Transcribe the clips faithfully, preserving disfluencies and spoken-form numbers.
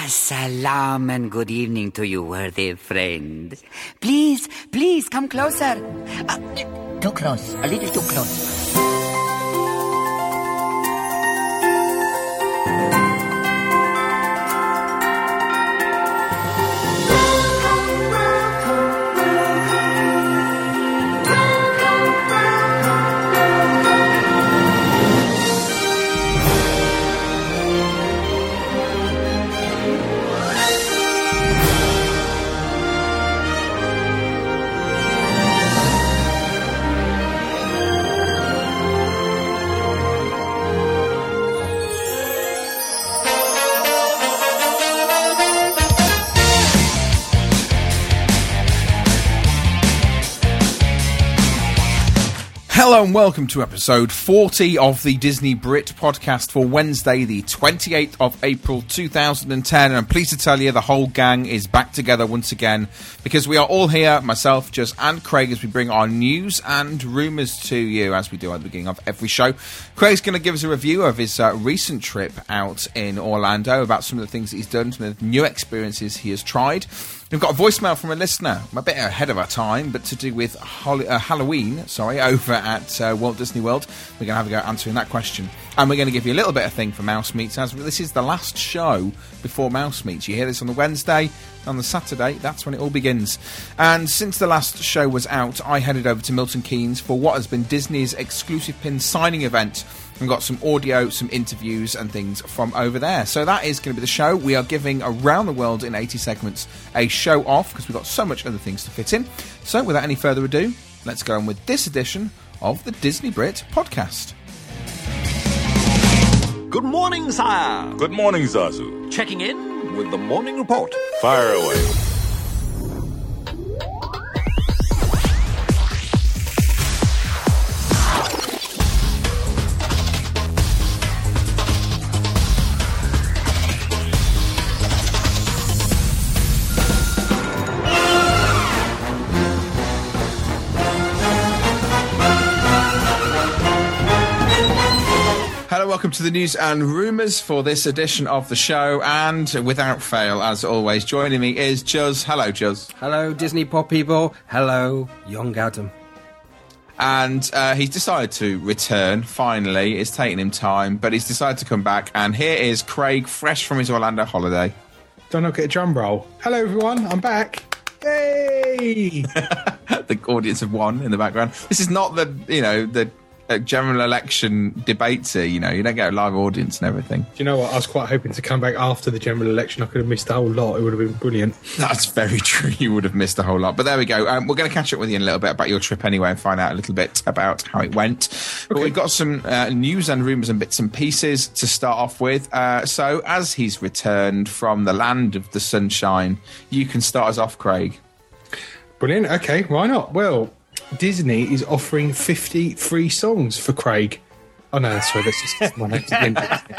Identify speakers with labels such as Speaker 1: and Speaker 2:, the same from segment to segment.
Speaker 1: Salam and good evening to you, worthy friend. Please, please come closer. Uh, too close, a little too close.
Speaker 2: Hello and welcome to episode forty of the Disney Brit podcast for Wednesday, the twenty-eighth of April two thousand ten. And I'm pleased to tell you the whole gang is back together once again because we are all here, myself, Juz and Craig, as we bring our news and rumours to you as we do at the beginning of every show. Craig's going to give us a review of his uh, recent trip out in Orlando, about some of the things that he's done, some of the new experiences he has tried. We've got a voicemail from a listener, a bit ahead of our time, but to do with Hol- uh, Halloween, sorry, over at uh, Walt Disney World. We're going to have a go answering that question. And we're going to give you a little bit of thing for Mouse Meets, as this is the last show before Mouse Meets. You hear this on the Wednesday, on the Saturday, that's when it all begins. And since the last show was out, I headed over to Milton Keynes for what has been Disney's exclusive pin signing event. And got some audio, some interviews and things from over there. So that is going to be the show. We are giving Around the World in eighty segments a show off because we've got so much other things to fit in. So without any further ado, let's go on with this edition of the Disney Brit podcast.
Speaker 3: Good morning, sire.
Speaker 4: Good morning, Zazu.
Speaker 3: Checking in with the morning report.
Speaker 4: Fire away.
Speaker 2: Welcome to the news and rumours for this edition of the show, and without fail, as always, joining me is Juz. Hello, Juz.
Speaker 5: Hello, Disney Pop people. Hello, young Adam.
Speaker 2: And uh, he's decided to return, finally. It's taken him time, but he's decided to come back, and here is Craig, fresh from his Orlando holiday.
Speaker 6: Don't look at a drum roll. Hello, everyone. I'm back. Yay!
Speaker 2: The audience of one in the background. This is not the, you know, the uh, general election debates here, you know. You don't get a live audience and everything.
Speaker 6: Do you know what? I was quite hoping to come back after the general election. I could have missed a whole lot. It would have been brilliant.
Speaker 2: That's very true. You would have missed a whole lot. But there we go. Um, we're going to catch up with you in a little bit about your trip anyway and find out a little bit about how it went. Okay. But we've got some uh, news and rumours and bits and pieces to start off with. Uh, so as he's returned from the land of the sunshine, you can start us off, Craig.
Speaker 6: Brilliant. Okay, why not? Well, Disney is offering fifty free songs for Craig. Oh, no, sorry, that's just my name again.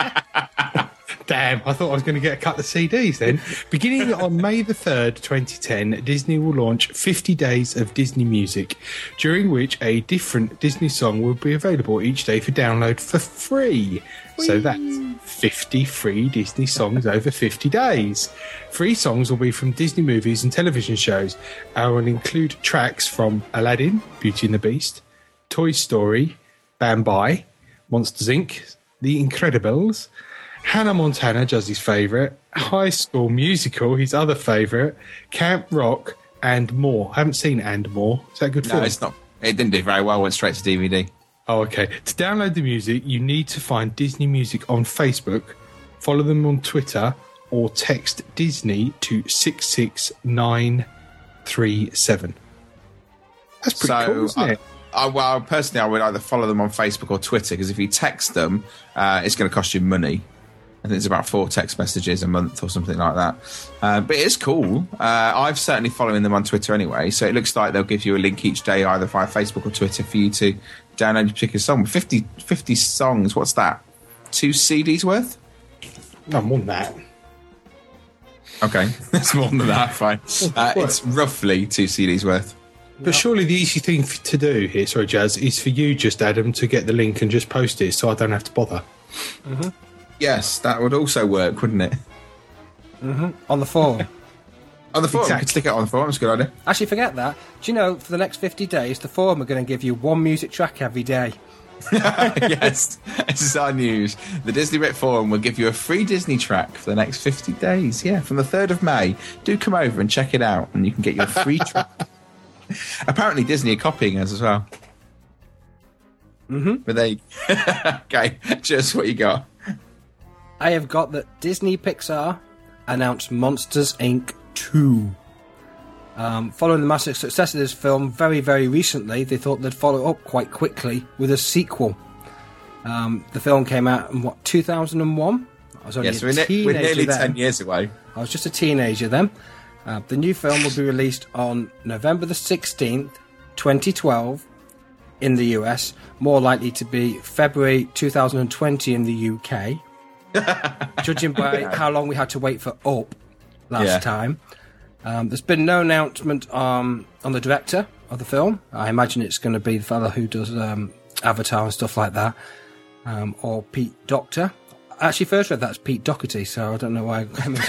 Speaker 6: Damn, I thought I was going to get a couple of C Ds then. Beginning on May the third, twenty ten, Disney will launch fifty days of Disney music, during which a different Disney song will be available each day for download for free. Whee! So that's fifty free Disney songs over fifty days. Free songs will be from Disney movies and television shows and will include tracks from Aladdin, Beauty and the Beast, Toy Story, Bambi, Monsters Incorporated, The Incredibles, Hannah Montana, Juzzy's favourite, High School Musical, his other favourite, Camp Rock, and more. I haven't seen And More. Is that a good
Speaker 2: no,
Speaker 6: film?
Speaker 2: No, it's not. It didn't do very well. Went straight to D V D.
Speaker 6: Oh, okay. To download the music, you need to find Disney Music on Facebook, follow them on Twitter, or text Disney to six six nine three seven. That's pretty
Speaker 2: so,
Speaker 6: cool, isn't
Speaker 2: uh,
Speaker 6: it?
Speaker 2: I, well, personally, I would either follow them on Facebook or Twitter, because if you text them, uh, it's going to cost you money. I think it's about four text messages a month or something like that. Uh, but it is cool. Uh, I've certainly following them on Twitter anyway, so it looks like they'll give you a link each day either via Facebook or Twitter for you to download a particular song. fifty, fifty songs, what's that? Two C Ds worth?
Speaker 6: No, more than that.
Speaker 2: Okay, it's more than that, fine. Uh, it's roughly two C Ds worth.
Speaker 6: But surely the easy thing f- to do here, sorry, Jazz, is for you, just Adam, to get the link and just post it so I don't have to bother.
Speaker 2: Mm-hmm. Yes, that would also work, wouldn't it?
Speaker 5: on the forum.
Speaker 2: On the forum,
Speaker 6: Exactly.
Speaker 2: you could stick it on the forum. It's a good idea.
Speaker 5: Actually, forget that. Do you know, for the next fifty days, the forum are going to give you one music track every day.
Speaker 2: Yes, this is our news. The Disney Brit Forum will give you a free Disney track for the next fifty days. Yeah, from the third of May. Do come over and check it out, and you can get your free track. Apparently, Disney are copying us as well. Mm-hmm. But they, okay, just what you got.
Speaker 5: I have got that Disney Pixar announced Monsters, Incorporated two. Um, following the massive success of this film very, very recently, they thought they'd follow up quite quickly with a sequel. Um, the film came out in, what, two thousand one? I was only
Speaker 2: Yes,
Speaker 5: a
Speaker 2: we're, ne-
Speaker 5: teenager
Speaker 2: we're nearly
Speaker 5: then.
Speaker 2: ten years away.
Speaker 5: I was just a teenager then. Uh, the new film will be released on November the sixteenth, twenty twelve in the U S, more likely to be February two thousand twenty in the U K, judging by how long we had to wait for Up last
Speaker 2: Yeah.
Speaker 5: time. Um, there's been no announcement um, on the director of the film. I imagine it's going to be the fella who does um, Avatar and stuff like that, um, or Pete Docter. I actually first read that's Pete Doherty, so I don't know why. I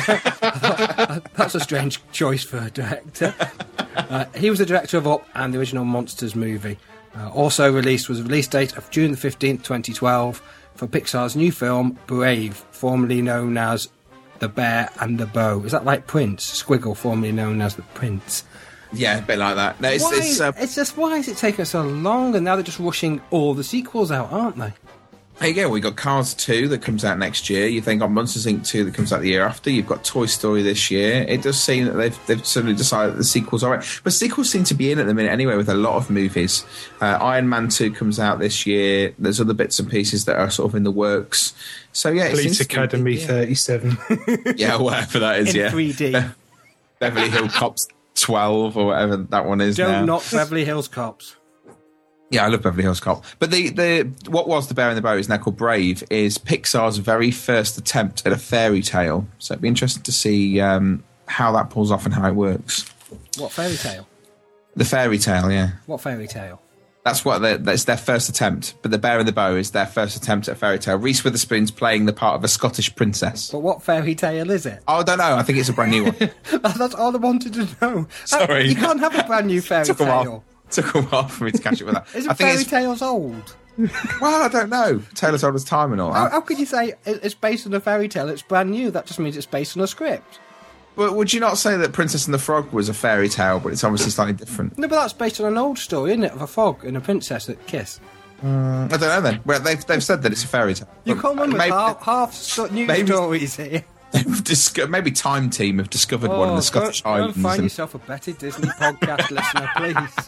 Speaker 5: thought, that's a strange choice for a director. Uh, he was the director of Up and the original Monsters movie. Uh, also released was a release date of June the fifteenth, twenty twelve, for Pixar's new film Brave, formerly known as The Bear and the Bow. Is that like Prince? Squiggle, formerly known as the Prince.
Speaker 2: Yeah, a bit like that. No, it's,
Speaker 5: Why,
Speaker 2: it's, uh,
Speaker 5: it's just why is it taking so long? And now they're just rushing all the sequels out, aren't they?
Speaker 2: There you go. We got Cars two that comes out next year. You've then got Monsters Incorporated two that comes out the year after. You've got Toy Story this year. It does seem that they've they've sort of decided that the sequels are right. But sequels seem to be in at the minute anyway with a lot of movies. Uh, Iron Man two comes out this year. There's other bits and pieces that are sort of in the works. So yeah, it
Speaker 6: Police
Speaker 2: seems to be-
Speaker 6: Academy
Speaker 2: yeah.
Speaker 6: thirty-seven.
Speaker 2: Yeah, whatever that is.
Speaker 5: In
Speaker 2: yeah,
Speaker 5: three D.
Speaker 2: Beverly Hills Cops twelve or whatever that one is
Speaker 5: Don't
Speaker 2: now.
Speaker 5: knock Beverly Hills Cops.
Speaker 2: Yeah, I love Beverly Hills Cop. But the, the what was The Bear and the Bow is now called Brave is Pixar's very first attempt at a fairy tale. So it'd be interesting to see um, how that pulls off and how it works.
Speaker 5: What fairy tale?
Speaker 2: The fairy tale, yeah.
Speaker 5: What fairy tale?
Speaker 2: That's what they- that's their first attempt. But The Bear and the Bow is their first attempt at a fairy tale. Reese Witherspoon's playing the part of a Scottish princess.
Speaker 5: But what fairy tale is it?
Speaker 2: Oh, I don't know. I think it's a brand new one.
Speaker 5: That's all I wanted to know.
Speaker 2: Sorry.
Speaker 5: You can't have a brand new fairy
Speaker 2: Took a while.
Speaker 5: tale.
Speaker 2: Took a while for me to catch up with that.
Speaker 5: Isn't
Speaker 2: I think
Speaker 5: fairy
Speaker 2: it's,
Speaker 5: tales old?
Speaker 2: well, I don't know. Tale as old as time and all
Speaker 5: How,
Speaker 2: that.
Speaker 5: how could you say it- it's based on a fairy tale? It's brand new. That just means it's based on a script.
Speaker 2: But would you not say that Princess and the Frog was a fairy tale, but it's obviously slightly different?
Speaker 5: No, but that's based on an old story, isn't it? Of a frog and a princess that kiss.
Speaker 2: I don't know then. Well, they've, they've said that it's a fairy tale.
Speaker 5: You
Speaker 2: But
Speaker 5: come on with
Speaker 2: maybe,
Speaker 5: half, half sto- news
Speaker 2: maybe-
Speaker 5: stories here.
Speaker 2: they've disco- maybe Time Team have discovered one in the Scottish
Speaker 5: go, go
Speaker 2: Highlands.
Speaker 5: and find
Speaker 2: and-
Speaker 5: yourself a better Disney podcast listener, please.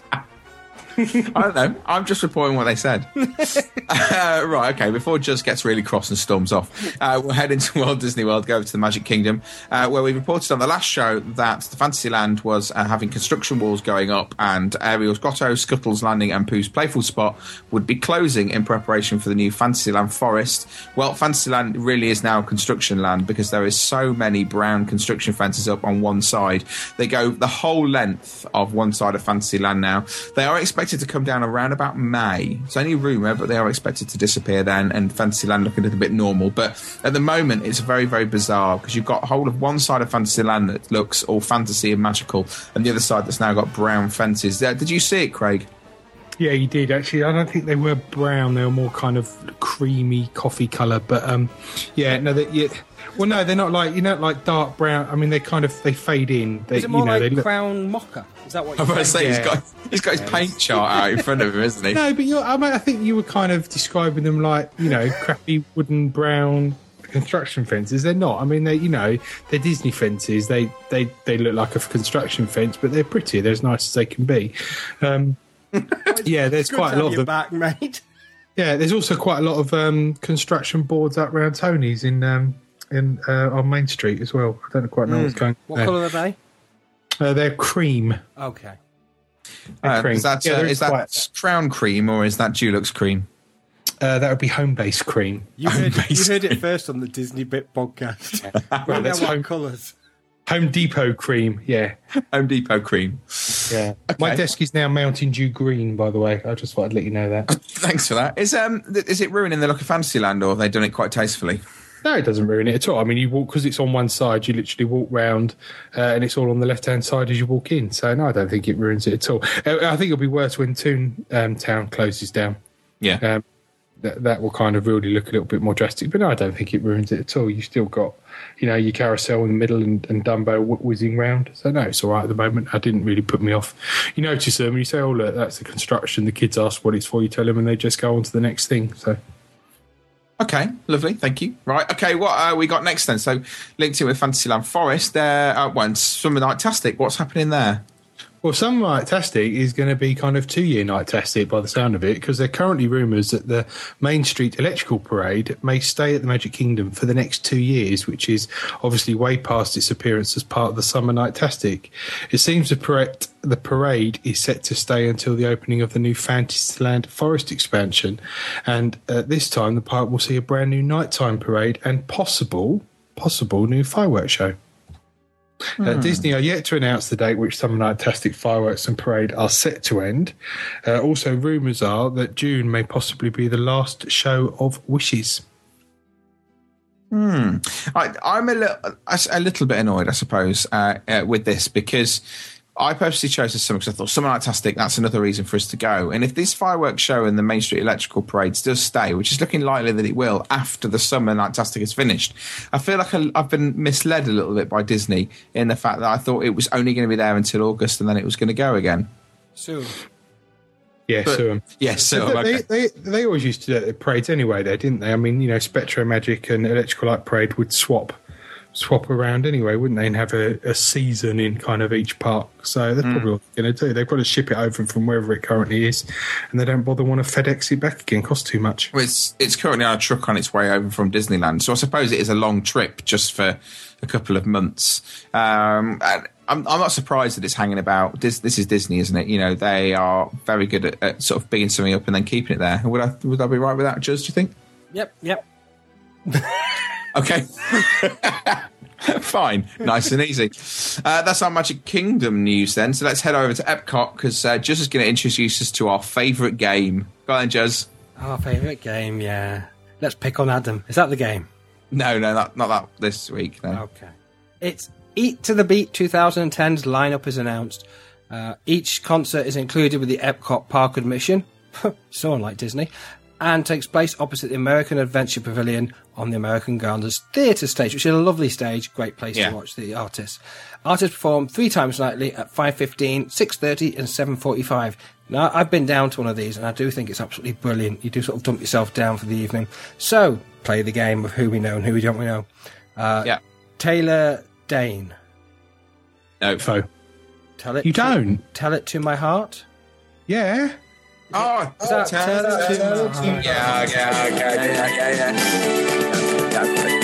Speaker 2: I don't know. I'm just reporting what they said. uh, right, okay. Before Juz gets really cross and storms off, uh, we'll head into Walt Disney World, go over to the Magic Kingdom, uh, where we reported on the last show that the Fantasyland was uh, having construction walls going up and Ariel's Grotto, Scuttle's Landing and Pooh's Playful Spot would be closing in preparation for the new Fantasyland Forest. Well, Fantasyland really is now construction land because there is so many brown construction fences up on one side. They go the whole length of one side of Fantasyland now. They are expected to come down around about May. It's only a rumour, but they are expected to disappear then, and Fantasyland looking a little bit normal. But at the moment, it's very, very bizarre because you've got a whole of one side of Fantasyland that looks all fantasy and magical, and the other side that's now got brown fences. Uh, did you see it, Craig?
Speaker 6: Yeah, you did actually. I don't think they were brown; they were more kind of creamy coffee colour. But um, yeah, no, they, yeah. Well, no, they're not like you know, like dark brown. I mean, they kind of they fade in. They,
Speaker 5: Is it more
Speaker 6: you know,
Speaker 5: like
Speaker 6: they look.
Speaker 5: Crown Mocha? Is that what
Speaker 2: I
Speaker 5: you're
Speaker 2: was about to
Speaker 5: saying?
Speaker 2: say, he's got, he's got his paint chart out in front of him, isn't he?
Speaker 6: No, but you're, I mean, I think you were kind of describing them like you know, crappy wooden brown construction fences. They're not. I mean, they you know, they're Disney fences. They they they look like a construction fence, but they're pretty. They're as nice as they can be. Um, yeah, there's
Speaker 5: Good
Speaker 6: quite
Speaker 5: to
Speaker 6: a
Speaker 5: have
Speaker 6: lot of
Speaker 5: you
Speaker 6: them.
Speaker 5: back, mate.
Speaker 6: Yeah, there's also quite a lot of um, construction boards up around Tony's in um, in uh, on Main Street as well. I don't quite know what's going on.
Speaker 5: What
Speaker 6: there.
Speaker 5: colour are they?
Speaker 6: Uh, they're cream.
Speaker 5: Okay.
Speaker 2: Uh,
Speaker 6: cream.
Speaker 2: is that,
Speaker 6: Yeah,
Speaker 2: uh,
Speaker 6: there
Speaker 2: is
Speaker 6: is
Speaker 2: that
Speaker 6: quite-
Speaker 2: Crown Cream or is that Dulux Cream?
Speaker 6: Uh, that would be home based cream.
Speaker 5: You heard, it, you
Speaker 2: Amazing.
Speaker 5: heard it first on the Disney Bit podcast.
Speaker 6: Well,
Speaker 5: We
Speaker 6: that's
Speaker 5: know what
Speaker 6: home,
Speaker 5: colours.
Speaker 6: home Depot cream. Yeah,
Speaker 2: Home Depot Cream.
Speaker 6: yeah. My desk is now Mountain Dew green. By the way, I just thought I'd let you know that.
Speaker 2: Thanks for that. Is um th- is it ruining the look of Fantasyland or have they done it quite tastefully?
Speaker 6: No, it doesn't ruin it at all. I mean, you walk because it's on one side. You literally walk round, uh, and it's all on the left-hand side as you walk in. So no, I don't think it ruins it at all. Uh, I think it'll be worse when Toon um, Town closes down.
Speaker 2: Yeah.
Speaker 6: Um, that that will kind of really look a little bit more drastic. But no, I don't think it ruins it at all. You still got, you know, your carousel in the middle and, and Dumbo wh- whizzing round. So no, it's all right at the moment. I didn't really put me off. You notice them and you say, "Oh look, that's the construction." The kids ask what it's for. You tell them, and they just go on to the next thing. So.
Speaker 2: Okay, lovely, thank you. Right, okay, what uh, we got next then? So, linked in with Fantasyland Forest, there uh, went Summer Night-tastic. What's happening there?
Speaker 6: Well, Summer Night-tastic is going to be kind of two-year Night-tastic by the sound of it, because there are currently rumours that the Main Street Electrical Parade may stay at the Magic Kingdom for the next two years, which is obviously way past its appearance as part of the Summer Night-tastic. It seems the parade, the parade is set to stay until the opening of the new Fantasyland Forest expansion, and at this time the park will see a brand new nighttime parade and possible, possible new fireworks show. Uh,
Speaker 2: Hmm.
Speaker 6: Disney are yet to announce the date which Summer Night-tastic fireworks and parade are set to end. Uh, also, rumours are that June may possibly be the last show of Wishes.
Speaker 2: Hmm. I, I'm a little, a little bit annoyed, I suppose, uh, uh, with this because I purposely chose this summer because I thought Summer Night-tastic, that's another reason for us to go. And if this fireworks show and the Main Street Electrical Parades does stay, which is looking likely that it will after the Summer Night-tastic is finished, I feel like I, I've been misled a little bit by Disney in the fact that I thought it was only going to be there until August and then it was going to go again.
Speaker 5: Soon.
Speaker 6: Yeah,
Speaker 2: But-
Speaker 6: so um,
Speaker 2: Yes, so
Speaker 6: they,
Speaker 2: okay.
Speaker 6: they, they always used to do the parades anyway, there, didn't they? I mean, you know, Spectro Magic and Electrical Light Parade would swap swap around anyway, wouldn't they? And have a, a season in kind of each park. So that's probably what they're going to do. They've got to ship it over from wherever it currently is, and they don't bother want to FedEx it back again. Costs too much.
Speaker 2: Well, It's it's currently on a truck on its way over from Disneyland, so I suppose it is a long trip just for a couple of months. Um, and I'm I'm not surprised that it's hanging about. This this is Disney, isn't it? You know, they are very good at, at sort of bigging something up and then keeping it there. Would I would I be right with that, Juz? Do you think?
Speaker 5: Yep, yep.
Speaker 2: Okay. Fine. Nice and easy. Uh, that's our Magic Kingdom news then. So let's head over to Epcot because uh, Juz is going to introduce us to our favourite game. Go on then, Juz.
Speaker 5: Our favourite game, yeah. Let's pick on Adam. Is that the game?
Speaker 2: No, no, not, not that this week. No.
Speaker 5: Okay. It's Eat to the Beat twenty ten's lineup is announced. Uh, each concert is included with the Epcot park admission, so unlike Disney, and takes place opposite the American Adventure Pavilion on the American Gardens Theatre stage, which is a lovely stage, great place
Speaker 2: Yeah.
Speaker 5: to watch the artists. Artists perform three times nightly at five fifteen, six thirty and seven forty-five. Now, I've been down to one of these, and I do think it's absolutely brilliant. You do sort of dump yourself down for the evening. So, play the game of who we know and who we don't we know. Uh,
Speaker 2: Yeah.
Speaker 5: Taylor Dane.
Speaker 2: No.
Speaker 6: So
Speaker 5: Tell it
Speaker 6: you
Speaker 5: to-
Speaker 6: don't?
Speaker 5: Tell it to my heart.
Speaker 6: Yeah.
Speaker 2: Oh,
Speaker 5: Is that
Speaker 2: tell
Speaker 5: Tell
Speaker 2: it
Speaker 5: It
Speaker 2: to
Speaker 5: to
Speaker 2: my heart. Yeah, yeah, yeah, yeah, yeah, yeah.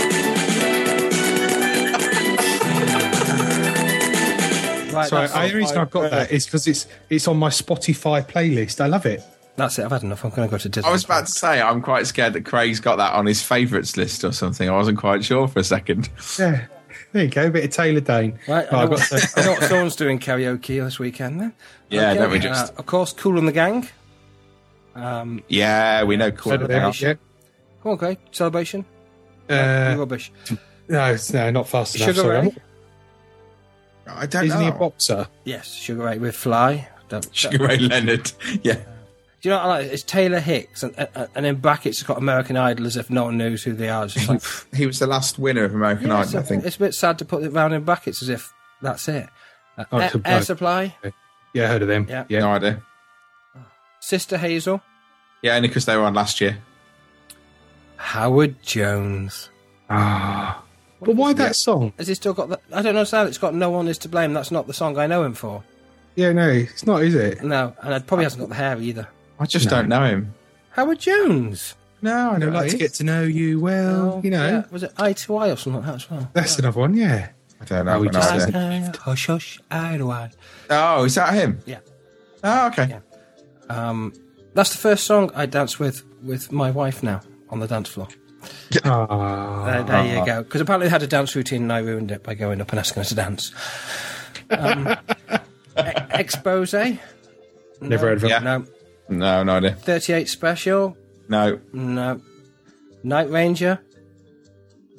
Speaker 5: Right,
Speaker 6: Sorry,
Speaker 5: that's,
Speaker 6: the only reason I've got that is because it's it's on my Spotify playlist. I love it.
Speaker 5: that's it. I've had enough. I'm going to go to Disney.
Speaker 2: I was about to say, I'm quite scared that Craig's got that on his favourites list or something. I wasn't quite sure for a second.
Speaker 6: Yeah. There you go, a bit of Taylor Dane.
Speaker 5: Right,
Speaker 6: Oh,
Speaker 5: I,
Speaker 6: I've
Speaker 5: know
Speaker 6: got
Speaker 5: what,
Speaker 6: to,
Speaker 5: I know what someone's doing karaoke this weekend then.
Speaker 2: Yeah, don't we just?
Speaker 5: Uh, of course, Cool and the Gang. Um,
Speaker 2: Yeah, we know. Cool.
Speaker 5: Celebration.
Speaker 6: yeah.
Speaker 5: Come on, Craig. Celebration.
Speaker 6: Uh,
Speaker 5: Rubbish.
Speaker 6: no, it's- no, not fast enough.
Speaker 5: Sugar
Speaker 6: Sorry.
Speaker 5: Ray.
Speaker 2: I don't
Speaker 6: Isn't he a
Speaker 2: know.
Speaker 6: boxer?
Speaker 5: Yes, Sugar Ray with Fly. Don't,
Speaker 2: Sugar Ray Leonard. Yeah.
Speaker 5: Do you know what I like? It's Taylor Hicks, and, and, and in brackets it's got American Idol as if no one knows who they are. It's just like, pff,
Speaker 2: He was the last winner of American
Speaker 5: yeah,
Speaker 2: Idol,
Speaker 5: it's,
Speaker 2: I think.
Speaker 5: it's a bit sad to put it round in brackets as if that's it. Uh,
Speaker 6: Oh,
Speaker 5: Air,
Speaker 6: it's a
Speaker 5: Air
Speaker 6: bloke.
Speaker 5: Supply,
Speaker 6: Yeah, I heard of them.
Speaker 5: Yeah.
Speaker 6: yeah.
Speaker 2: No idea.
Speaker 5: Sister Hazel,
Speaker 2: Yeah, only because they were on last year.
Speaker 5: Howard Jones.
Speaker 6: Ah. But why that song?
Speaker 5: Has he still got that? I don't understand. It's got No One Is to Blame. That's not the song I know him for.
Speaker 6: Yeah, no, it's not, is it?
Speaker 5: No, and it probably hasn't got the hair either.
Speaker 2: I just
Speaker 6: No.
Speaker 2: don't know him.
Speaker 5: Howard Jones.
Speaker 2: No, I
Speaker 6: I'd
Speaker 2: don't
Speaker 6: like to get to know you well, you know.
Speaker 5: Yeah, was it Eye to Eye or something like that as well?
Speaker 6: That's another one, yeah.
Speaker 2: I don't know.
Speaker 6: Oh, we
Speaker 2: I've no
Speaker 6: just-
Speaker 2: idea.
Speaker 5: Hush, hush, eye to eye.
Speaker 2: Oh, is that him?
Speaker 5: Yeah.
Speaker 2: Oh, okay.
Speaker 5: Yeah. Um, that's the first song I dance with with my wife now on the dance floor.
Speaker 6: Ah.
Speaker 5: There, there you go. Because apparently they had a dance routine and I ruined it by going up and asking her to dance. Um, e- Expose?
Speaker 6: Never heard of it.
Speaker 2: Yeah.
Speaker 5: No.
Speaker 2: No, no idea.
Speaker 5: thirty-eight Special?
Speaker 2: No.
Speaker 5: No. Night Ranger?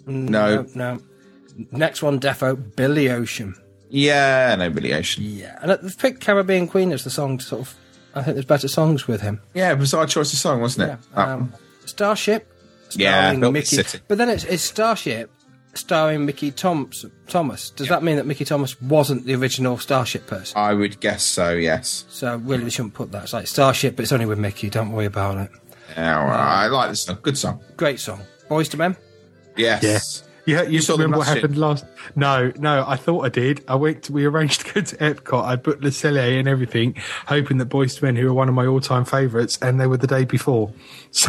Speaker 2: No.
Speaker 5: no, no. Next one, defo, Billy Ocean.
Speaker 2: Yeah, no, Billy Ocean.
Speaker 5: Yeah, and they've picked Caribbean Queen as the song to sort of. I think there's better songs with him.
Speaker 2: Yeah, it was our choice of song, wasn't it?
Speaker 5: Yeah. Um, Starship.
Speaker 2: Yeah,
Speaker 5: starring
Speaker 2: Milk
Speaker 5: Mickey.
Speaker 2: City.
Speaker 5: But then it's, it's Starship starring Mickey Thomas. Thomas. Does that mean that Mickey Thomas wasn't the original Starship person?
Speaker 2: I would guess so, yes.
Speaker 5: So really, we shouldn't put that. It's like Starship, but it's only with Mickey. Don't worry about it.
Speaker 2: Yeah, well, I like this song. Good song.
Speaker 5: Great song. Boys to Men.
Speaker 2: Yes.
Speaker 6: Yeah, you, you
Speaker 2: saw them
Speaker 6: remember what
Speaker 2: last
Speaker 6: happened
Speaker 2: year?
Speaker 6: last? No, no, I thought I did. I went. To, we arranged to go to Epcot. I booked Le Cellier and everything, hoping that Boyz two Men, who are one of my all-time favourites, and they were the day before. So,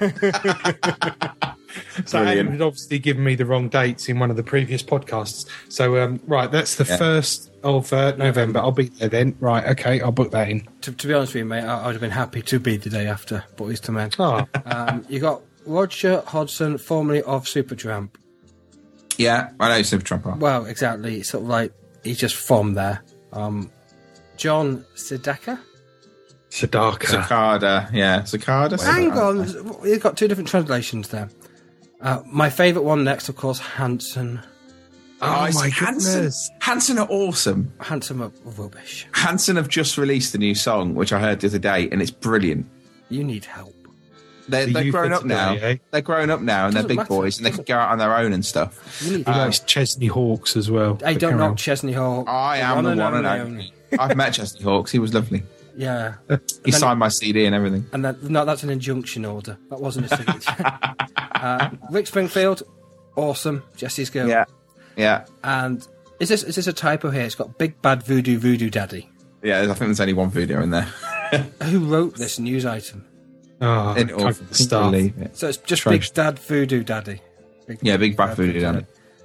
Speaker 6: so Adam had obviously given me the wrong dates in one of the previous podcasts. So, um, right, that's the
Speaker 2: Yeah.
Speaker 6: first of uh, November. I'll be there then. Right, okay, I'll book that in.
Speaker 5: To, to be honest with you, mate, I, I would have been happy to be the day after Boys to Men.
Speaker 6: Oh,
Speaker 5: Um, you got Roger Hodgson, formerly of Supertramp.
Speaker 2: Yeah, I know Super Trump.
Speaker 5: Well, exactly. It's sort of like he's just from there. Um, John Sedaka.
Speaker 6: Sadaka.
Speaker 2: Cicada, yeah, Cicada.
Speaker 5: Hang on, you've got two different translations there. Uh, my favourite one next, of course, Hanson.
Speaker 2: Oh,
Speaker 6: Oh, my
Speaker 2: Hanson.
Speaker 6: goodness.
Speaker 2: Hanson are awesome.
Speaker 5: Hanson are rubbish.
Speaker 2: Hanson have just released a new song, which I heard the other day, and it's brilliant.
Speaker 5: You need help.
Speaker 2: They're,
Speaker 6: The
Speaker 2: they're
Speaker 6: youth
Speaker 2: grown
Speaker 6: of
Speaker 2: up now.
Speaker 6: today, eh?
Speaker 2: They're grown up now, and they're
Speaker 5: Doesn't
Speaker 2: big
Speaker 5: matter.
Speaker 2: boys, and they can go out on their own and stuff.
Speaker 5: You need
Speaker 6: He
Speaker 5: help.
Speaker 6: likes Chesney Hawks as well.
Speaker 5: Hey,
Speaker 6: But
Speaker 5: don't
Speaker 6: carry
Speaker 5: knock
Speaker 6: on.
Speaker 5: Chesney Hawk.
Speaker 2: I am the one and only. I've met Chesney Hawks. He was lovely.
Speaker 5: Yeah.
Speaker 2: He
Speaker 5: then-
Speaker 2: signed my C D and everything.
Speaker 5: And that, no, that's an injunction order. That wasn't a signature. uh, Rick Springfield, awesome. Jesse's girl.
Speaker 2: Yeah, yeah,
Speaker 5: And is this is this a typo here? It's got Big Bad Voodoo Voodoo Daddy.
Speaker 2: yeah. I think there's only one video in there.
Speaker 5: Who wrote this news item?
Speaker 6: Oh,
Speaker 2: In
Speaker 6: I
Speaker 2: all,
Speaker 6: can't start.
Speaker 2: believe it.
Speaker 5: So it's just
Speaker 2: Atrocious.
Speaker 5: Big Dad Voodoo Daddy. Big
Speaker 2: Yeah, Big Bad Voodoo Daddy.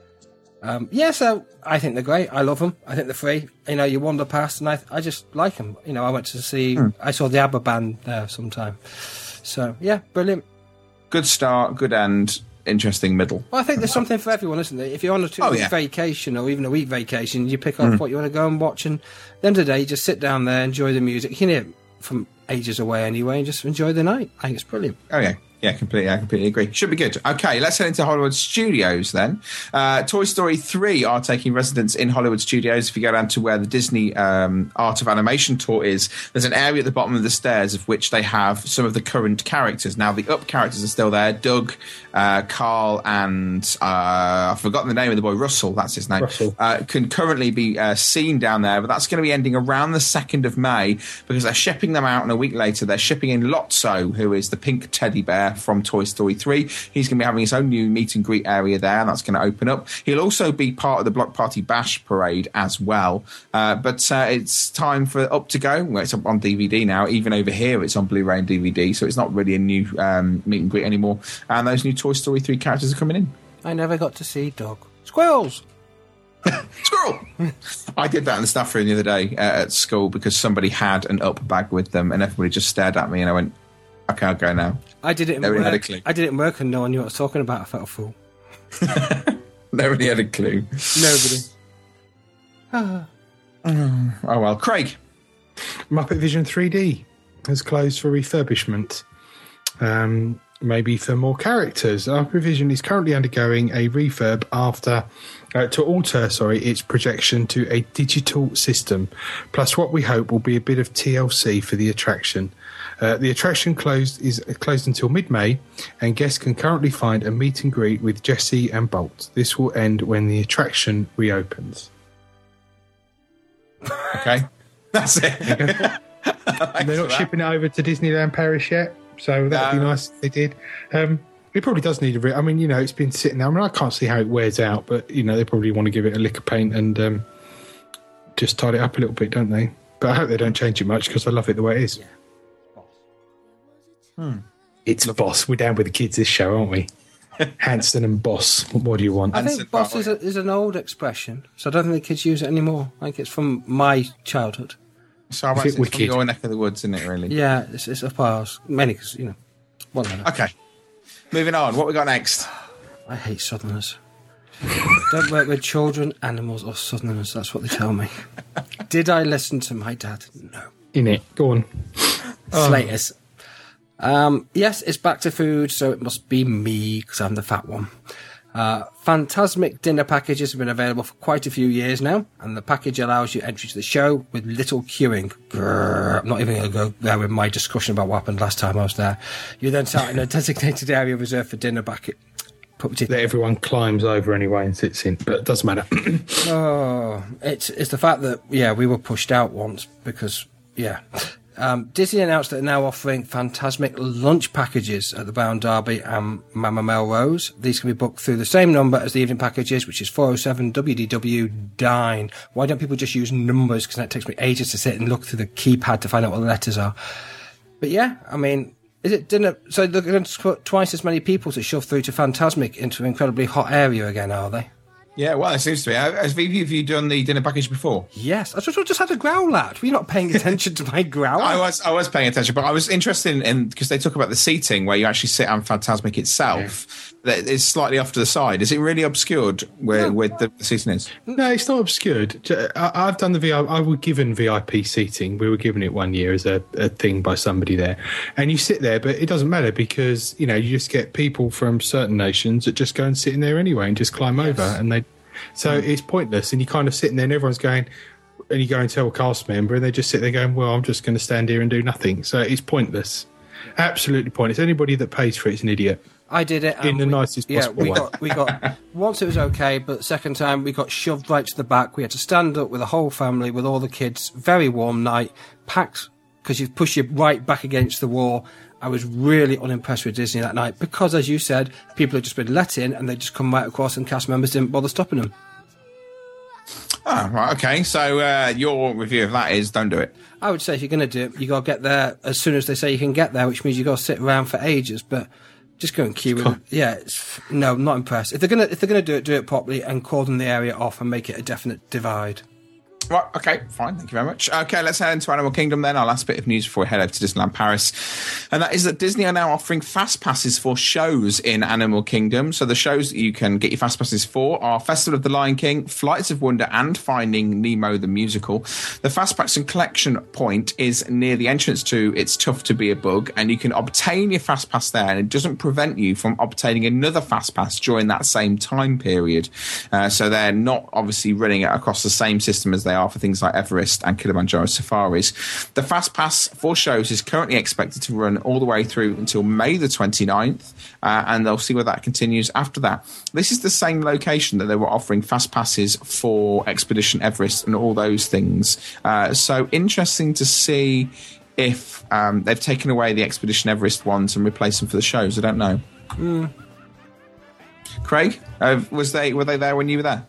Speaker 5: Um, yeah, so I think they're great. I love them. I think they're free. You know, you wander past, and I, I just like them. You know, I went to see,
Speaker 2: Hmm.
Speaker 5: I saw the ABBA band there sometime. So yeah, brilliant.
Speaker 2: Good start, good end, interesting middle.
Speaker 5: Well, I think there's something for everyone, isn't there? If you're on a two-week
Speaker 2: Oh, yeah.
Speaker 5: vacation or even a week vacation, you pick up what you want to go and watch, and at the end of the day, you just sit down there, enjoy the music. You can hear it from ages away anyway, and just enjoy the night. I think it's brilliant.
Speaker 2: Oh yeah, yeah, completely. I completely agree. Should be good. Okay, let's head into Hollywood Studios then. Uh, Toy Story three are taking residence in Hollywood Studios. If you go down to where the Disney um, Art of Animation tour is, there's an area at the bottom of the stairs of which they have some of the current characters. Now the up characters are still there: Doug, uh, Carl, and uh, I've forgotten the name of the boy. Russell, that's his name.
Speaker 6: Russell.
Speaker 2: Uh, can currently be uh, seen down there, but that's going to be ending around the second of May because they're shipping them out, and a week later they're shipping in Lotso, who is the pink teddy bear from Toy Story three. He's going to be having his own new meet and greet area there, and that's going to open up. He'll also be part of the Block Party Bash parade as well. Uh, but uh, it's time for Up to Go. Well, it's up on D V D now. Even over here, it's on Blu-ray and D V D, so it's not really a new um, meet and greet anymore. And those new Toy Story three characters are coming in.
Speaker 5: I never got to see Doug. Squirrels!
Speaker 2: Squirrel! I did that in the staff room the other day uh, at school because somebody had an up bag with them, and everybody just stared at me, and I went, I can't go now.
Speaker 5: I did it in
Speaker 2: Nobody
Speaker 5: work.
Speaker 2: had a clue.
Speaker 5: I did it in work and no one knew what I was talking about. I felt a fool.
Speaker 2: Nobody had a clue.
Speaker 5: Nobody.
Speaker 2: Oh well. Craig.
Speaker 6: Muppet Vision three D has closed for refurbishment. Um, maybe for more characters. Muppet Vision is currently undergoing a refurb after uh, to alter, sorry, its projection to a digital system. Plus, what we hope will be a bit of T L C for the attraction. Uh, the attraction closed is closed until mid-May, and guests can currently find a meet and greet with Jessie and Bolt. This will end when the attraction reopens.
Speaker 2: Okay. That's it.
Speaker 6: They're not shipping it over to Disneyland Paris yet, so that'd
Speaker 2: No.
Speaker 6: be nice if they did. Um, it probably does need a. Re- I mean, you know, it's been sitting there. I mean, I can't see how it wears out, but you know, they probably want to give it a lick of paint and um, just tidy it up a little bit, don't they? But I hope they don't change it much because I love it the way it is.
Speaker 2: Hmm.
Speaker 6: It's Boss. We're down with the kids this show, aren't we? Hanson and Boss. What more do you want?
Speaker 5: I
Speaker 2: Hanson
Speaker 5: think boss is, a,
Speaker 2: Bartley.
Speaker 5: is an old expression, so I don't think the kids use it anymore. I think it's from my childhood.
Speaker 2: So I
Speaker 6: Is it
Speaker 2: it's from
Speaker 6: wicked?
Speaker 2: your neck of the woods, isn't it, really?
Speaker 5: Yeah, it's, it's up ours. Mainly because, you know, well, I, know.
Speaker 2: Okay. Moving on. What we got next?
Speaker 5: I hate Southerners. Don't work with children, animals, or Southerners. That's what they tell me. Did I listen to my dad? No.
Speaker 6: In it. Go on.
Speaker 5: Slaters. Um, yes, it's back to food, so it must be me because I'm the fat one. Uh, Fantasmic dinner packages have been available for quite a few years now, and the package allows you entry to the show with little queuing. Grrr, I'm not even going to go there with my discussion about what happened last time I was there. You then start in a designated area reserved for dinner packet.
Speaker 6: That everyone climbs over anyway and sits in, but it doesn't matter.
Speaker 5: oh, it's it's the fact that, yeah, we were pushed out once because, yeah. Um, Disney announced that they're now offering Fantasmic lunch packages at the Brown Derby and Mama Melrose. These can be booked through the same number as the evening packages, which is four oh seven W D W Dine. Why don't people just use numbers? Because that takes me ages to sit and look through the keypad to find out what the letters are. But yeah, I mean, is it dinner? So they're going to put twice as many people to shove through to Fantasmic into an incredibly hot area again, are they?
Speaker 2: Yeah, well, it seems to be. Has V V, have you done the dinner package before?
Speaker 5: Yes. I just, I just had a growl at. Were you not paying attention to my growl?
Speaker 2: I was I was paying attention, but I was interested in, because they talk about the seating where you actually sit on Fantasmic itself. Yeah. That is slightly off to the side. Is it really obscured where,
Speaker 6: no.
Speaker 2: where the seating is?
Speaker 6: No, it's not obscured. I, I've done the V I P. I was given V I P seating. We were given it one year as a, a thing by somebody there. And you sit there, but it doesn't matter because, you know, you just get people from certain nations that just go and sit in there anyway and just climb yes. over. And they... So it's pointless, and you're kind of sitting there and everyone's going, and you go and tell a cast member, and they just sit there going, well, I'm just going to stand here and do nothing. So it's pointless. Absolutely pointless. Anybody that pays for it is an idiot.
Speaker 5: I did it.
Speaker 6: In the
Speaker 5: we,
Speaker 6: nicest
Speaker 5: yeah,
Speaker 6: possible
Speaker 5: we
Speaker 6: way.
Speaker 5: Got, we got, once it was okay, but the second time we got shoved right to the back. We had to stand up with the whole family, with all the kids. Very warm night, packed, because you push you right back against the wall. I was really unimpressed with Disney that night because, as you said, people had just been let in and they just come right across and cast members didn't bother stopping them.
Speaker 2: Oh, right, okay. So uh, your review of that is don't do it.
Speaker 5: I would say if you're going to do it, you got to get there as soon as they say you can get there, which means you got to sit around for ages. But just go and queue. With, yeah, it's, no, I'm not impressed. If they're gonna if they're gonna do it, do it properly and cordon the area off and make it a definite divide.
Speaker 2: Right, okay, fine, thank you very much. Okay, let's head into Animal Kingdom then. Our last bit of news before we head over to Disneyland Paris. And that is that Disney are now offering fast passes for shows in Animal Kingdom. So the shows that you can get your fast passes for are Festival of the Lion King, Flights of Wonder, and Finding Nemo the Musical. The Fast Packs and Collection point is near the entrance to It's Tough to Be a Bug, and you can obtain your fast pass there, and it doesn't prevent you from obtaining another fast pass during that same time period. Uh, so they're not obviously running it across the same system as they are for things like Everest and Kilimanjaro safaris. The Fast Pass for shows is currently expected to run all the way through until May the twenty-ninth, uh, and they'll see where that continues after that. This is the same location that they were offering Fast Passes for Expedition Everest and all those things. Uh, so interesting to see if um, they've taken away the Expedition Everest ones and replaced them for the shows. I don't know.
Speaker 5: Mm.
Speaker 2: Craig, uh, was they were they there when you were there?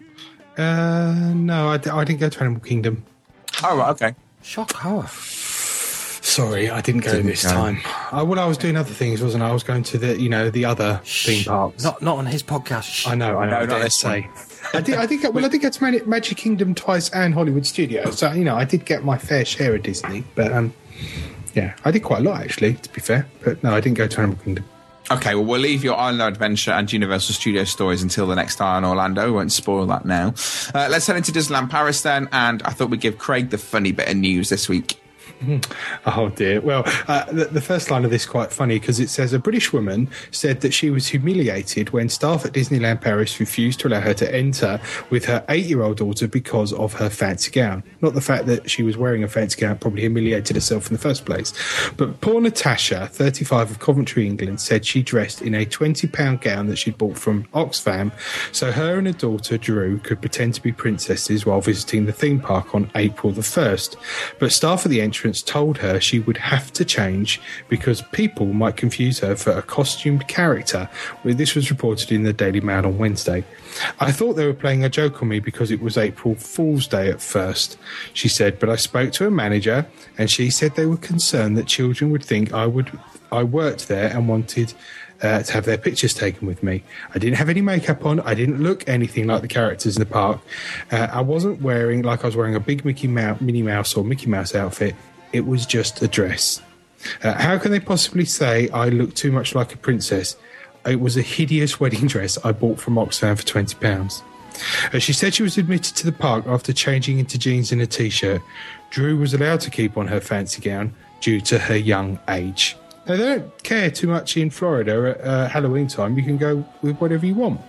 Speaker 6: Uh, no, I, d- I didn't go to Animal Kingdom.
Speaker 2: Oh, right, okay.
Speaker 5: Shock horror.
Speaker 6: Sorry, I didn't go
Speaker 2: Didn't
Speaker 6: this
Speaker 2: go.
Speaker 6: time. I, well, I was doing other things, wasn't I? I was going to the, you know, the other theme parks.
Speaker 5: Not not on his podcast. Shh.
Speaker 6: I know, I know.
Speaker 2: No,
Speaker 6: I
Speaker 2: not
Speaker 6: dare
Speaker 2: this
Speaker 6: say. I did. I did. Get, well, I did get to Mag- Magic Kingdom twice and Hollywood Studios, so you know, I did get my fair share of Disney. But um, yeah, I did quite a lot actually, to be fair. But no, I didn't go to Animal Kingdom.
Speaker 2: Okay, well, we'll leave your Island Adventure and Universal Studios stories until the next time in Orlando. We won't spoil that now. Uh, let's head into Disneyland Paris then, and I thought we'd give Craig the funny bit of news this week.
Speaker 6: Oh dear. Well, uh, the, the first line of this is quite funny because it says a British woman said that she was humiliated when staff at Disneyland Paris refused to allow her to enter with her eight-year-old daughter because of her fancy gown. Not the fact that she was wearing a fancy gown probably humiliated herself in the first place. But poor Natasha, thirty-five, of Coventry, England, said she dressed in a twenty pound gown that she'd bought from Oxfam so her and her daughter Drew could pretend to be princesses while visiting the theme park on April the first. But staff at the entrance told her she would have to change because people might confuse her for a costumed character. Well, this was reported in the Daily Mail on Wednesday. I thought they were playing a joke on me because it was April Fool's Day at first, she said, but I spoke to a manager and she said they were concerned that children would think I would I worked there and wanted Uh, to have their pictures taken with me. I didn't have any makeup on. I didn't look anything like the characters in the park. Uh, I wasn't wearing like I was wearing a big Mickey Mouse, Minnie Mouse or Mickey Mouse outfit. It was just a dress. Uh, how can they possibly say I look too much like a princess? It was a hideous wedding dress I bought from Oxfam for twenty pounds. Uh, she said she was admitted to the park after changing into jeans and a t-shirt. Drew was allowed to keep on her fancy gown due to her young age. Now, they don't care too much in Florida at uh, Halloween time. You can go with whatever you want.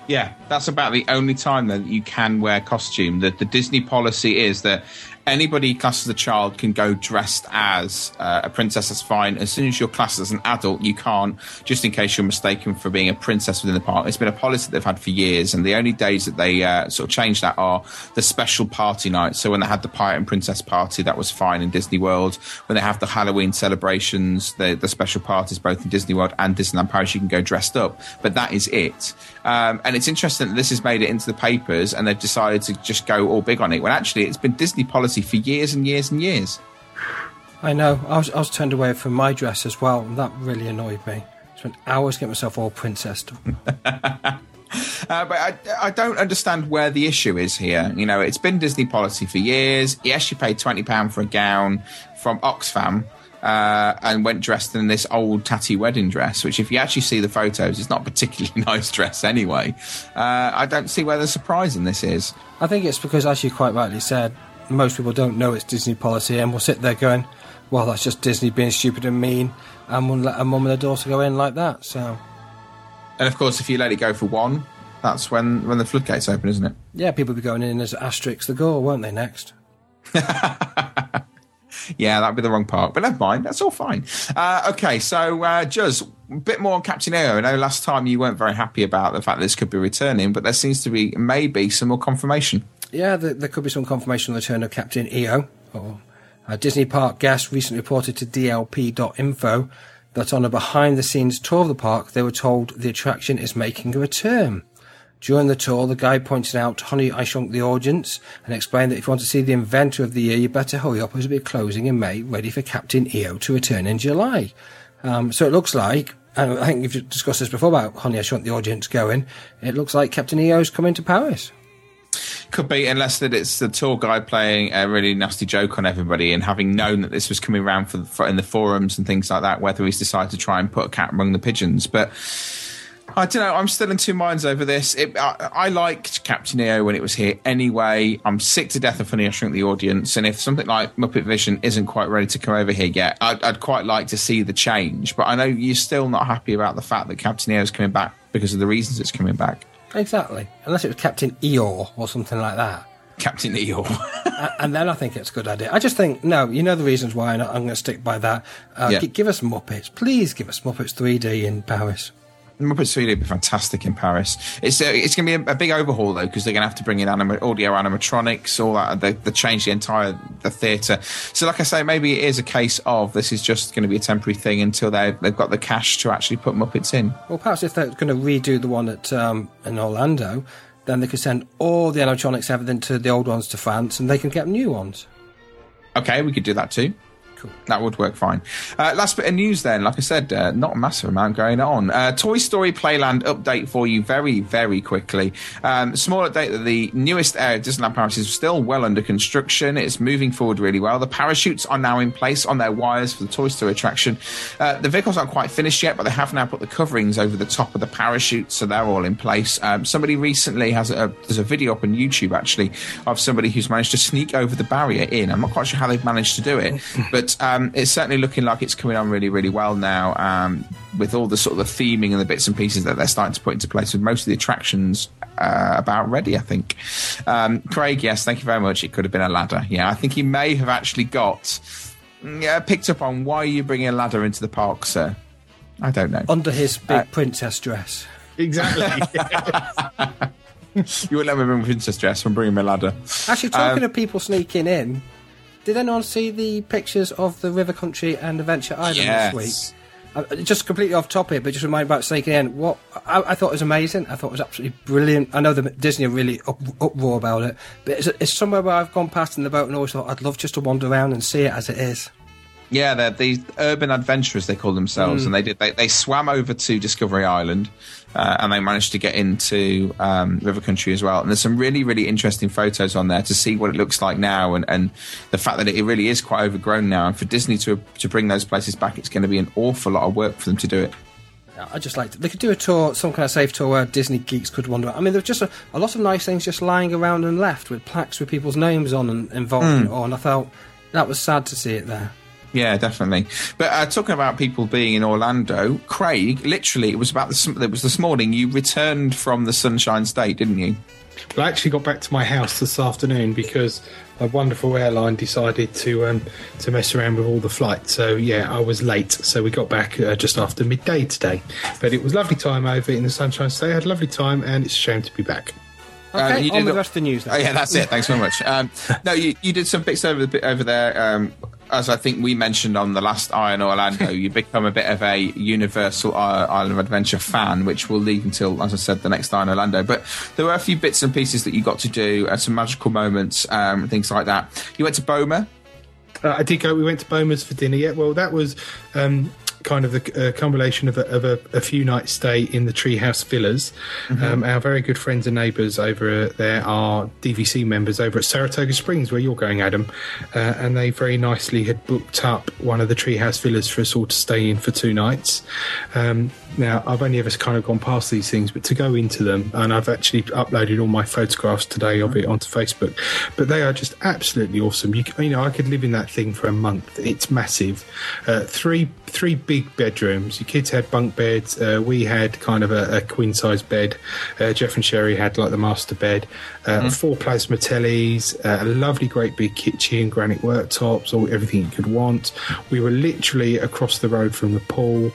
Speaker 2: Yeah, that's about the only time that you can wear costume. The, the Disney policy is that anybody classed as a child can go dressed as uh, a princess. That's fine. As soon as you're classed as an adult, you can't, just in case you're mistaken for being a princess within the park. It's been a policy that they've had for years, and the only days that they uh, sort of changed that are the special party nights. So when they had the Pirate and Princess party, that was fine in Disney World. When they have the Halloween celebrations, the, the special parties both in Disney World and Disneyland Paris, you can go dressed up. But that is it. Um, and it's interesting that this has made it into the papers and they've decided to just go all big on it, when actually it's been Disney policy for years and years and years.
Speaker 5: I know. I was, I was turned away from my dress as well, and that really annoyed me. I spent hours getting myself all princessed.
Speaker 2: uh, but I, I don't understand where the issue is here. You know, it's been Disney policy for years. Yes, you paid twenty pounds for a gown from Oxfam. Uh, and went dressed in this old tatty wedding dress, which if you actually see the photos, it's not a particularly nice dress anyway. Uh, I don't see where the surprise in this is.
Speaker 5: I think it's because, as you quite rightly said, most people don't know it's Disney policy and will sit there going, well, that's just Disney being stupid and mean, and won't let a mum and a daughter go in like that. So,
Speaker 2: And of course, if you let it go for one, that's when, when the floodgates open, isn't it?
Speaker 5: Yeah, people will be going in as Asterix the Gore, won't they, next?
Speaker 2: Yeah, that'd be the wrong part, but never mind. That's all fine. Uh, okay, so uh, Juz, a bit more on Captain E O. I know last time you weren't very happy about the fact that this could be returning, but there seems to be maybe some more confirmation.
Speaker 5: Yeah, there, there could be some confirmation on the return of Captain E O. Or, uh, Disney Park guest recently reported to D L P dot info that on a behind-the-scenes tour of the park, they were told the attraction is making a return. During the tour, the guide pointed out Honey, I Shrunk the Audience and explained that if you want to see the inventor of the year, you better hurry up as it'll be closing in May, ready for Captain E O to return in July. Um, so it looks like, and I think we've discussed this before about Honey, I Shrunk the Audience going, it looks like Captain E O's coming to Paris.
Speaker 2: Could be, unless that it's the tour guide playing a really nasty joke on everybody and having known that this was coming around for, for in the forums and things like that, whether he's decided to try and put a cat among the pigeons. But I don't know, I'm still in two minds over this. It, I, I liked Captain E O when it was here anyway. I'm sick to death of Honey, I Shrunk the Audience, and if something like Muppet Vision isn't quite ready to come over here yet, I'd, I'd quite like to see the change. But I know you're still not happy about the fact that Captain E O is coming back because of the reasons it's coming back.
Speaker 5: Exactly. Unless it was Captain Eeyore or something like that.
Speaker 2: Captain Eeyore.
Speaker 5: And then I think it's a good idea. I just think, no, you know the reasons why, and I'm going to stick by that. Uh,
Speaker 2: yeah.
Speaker 5: g- give us Muppets. Please give us Muppets three D in Paris.
Speaker 2: Muppets three D would be fantastic in Paris. It's uh, it's going to be a, a big overhaul though, because they're going to have to bring in anima- audio animatronics, all that. They, they change the entire the theatre. So, like I say, maybe it is a case of this is just going to be a temporary thing until they they've got the cash to actually put Muppets in.
Speaker 5: Well, perhaps if they're going to redo the one at um, in Orlando, then they could send all the animatronics, everything to the old ones to France, and they can get new ones.
Speaker 2: Okay, we could do that too.
Speaker 5: Cool.
Speaker 2: That would work fine. Uh, last bit of news then. Like I said, uh, not a massive amount going on. Uh, Toy Story Playland update for you very, very quickly. Um, small update that the newest area of Disneyland Paris is still well under construction. It's moving forward really well. The parachutes are now in place on their wires for the Toy Story attraction. Uh, the vehicles aren't quite finished yet, but they have now put the coverings over the top of the parachute, so they're all in place. Um, somebody recently has a, there's a video up on YouTube actually of somebody who's managed to sneak over the barrier in. I'm not quite sure how they've managed to do it, but Um, it's certainly looking like it's coming on really, really well now, um, with all the sort of the theming and the bits and pieces that they're starting to put into place, with most of the attractions uh, about ready, I think. Um, Craig, yes, thank you very much. It could have been a ladder. Yeah, I think he may have actually got yeah, picked up on why you bringing a ladder into the park, sir. I don't know.
Speaker 5: Under his big
Speaker 2: Uh,
Speaker 5: princess dress.
Speaker 6: Exactly.
Speaker 2: You wouldn't let me bring a princess dress from bringing my ladder.
Speaker 5: Actually, talking
Speaker 2: Um,
Speaker 5: of people sneaking in, did anyone see the pictures of the River Country and Adventure Island
Speaker 2: Yes.
Speaker 5: this week? Uh, just completely off topic, but just remind about sneaking in. What I, I thought was amazing. I thought it was absolutely brilliant. I know the Disney are really up, uproar about it, but it's, it's somewhere where I've gone past in the boat and always thought I'd love just to wander around and see it as it is.
Speaker 2: Yeah, they're the urban adventurers, they call themselves,
Speaker 5: Mm.
Speaker 2: and they did. They, they swam over to Discovery Island, uh, and they managed to get into um, River Country as well. And there's some really, really interesting photos on there to see what it looks like now, and, and the fact that it really is quite overgrown now. And for Disney to to bring those places back, it's going to be an awful lot of work for them to do it.
Speaker 5: I just liked it. They could do a tour, some kind of safe tour where Disney geeks could wander. I mean, there's just a, a lot of nice things just lying around and left with plaques with people's names on and involved
Speaker 2: Mm.
Speaker 5: in it all. And I felt that was sad to see it there.
Speaker 2: Yeah, definitely. But uh, talking about people being in Orlando, Craig, literally, it was about this, it was this morning. You returned from the Sunshine State, didn't you?
Speaker 6: Well, I actually got back to my house this afternoon because a wonderful airline decided to um, to mess around with all the flights. So yeah, I was late. So we got back uh, just after midday today. But it was a lovely time over in the Sunshine State. I had a lovely time, and it's a shame to be back.
Speaker 5: Okay,
Speaker 2: um, you
Speaker 5: on
Speaker 2: did
Speaker 5: with
Speaker 2: a-
Speaker 5: the rest of the news. Then.
Speaker 2: Oh yeah, that's it. Thanks very much. Um, no, you, you did some bits over the, over there. Um, as I think we mentioned on the last Iron Orlando, you become a bit of a Universal Island of Adventure fan, which will leave until, as I said, the next Iron Orlando. But there were a few bits and pieces that you got to do, uh, some magical moments, um, things like that. You went to Boma.
Speaker 6: Uh, I did go. We went to Boma's for dinner. Yeah, well, that was um, kind of the uh, combination of, a, of a, a few nights stay in the Treehouse Villas. Mm-hmm. Um, our very good friends and neighbours over there are D V C members over at Saratoga Springs, where you're going, Adam, uh, and they very nicely had booked up one of the Treehouse Villas for us all to stay in for two nights. Um, now, I've only ever kind of gone past these things, but to go into them, and I've actually uploaded all my photographs today of it onto Facebook, but they are just absolutely awesome. You, you know, I could live in that thing for a month. It's massive. Uh, three three big bedrooms. Your kids had bunk beds. Uh, we had kind of a, a queen-size bed. Uh, Jeff and Sherry had like the master bed. Uh, mm. Four plasma tellies, uh, a lovely great big kitchen, granite worktops, all everything you could want. We were literally across the road from the pool.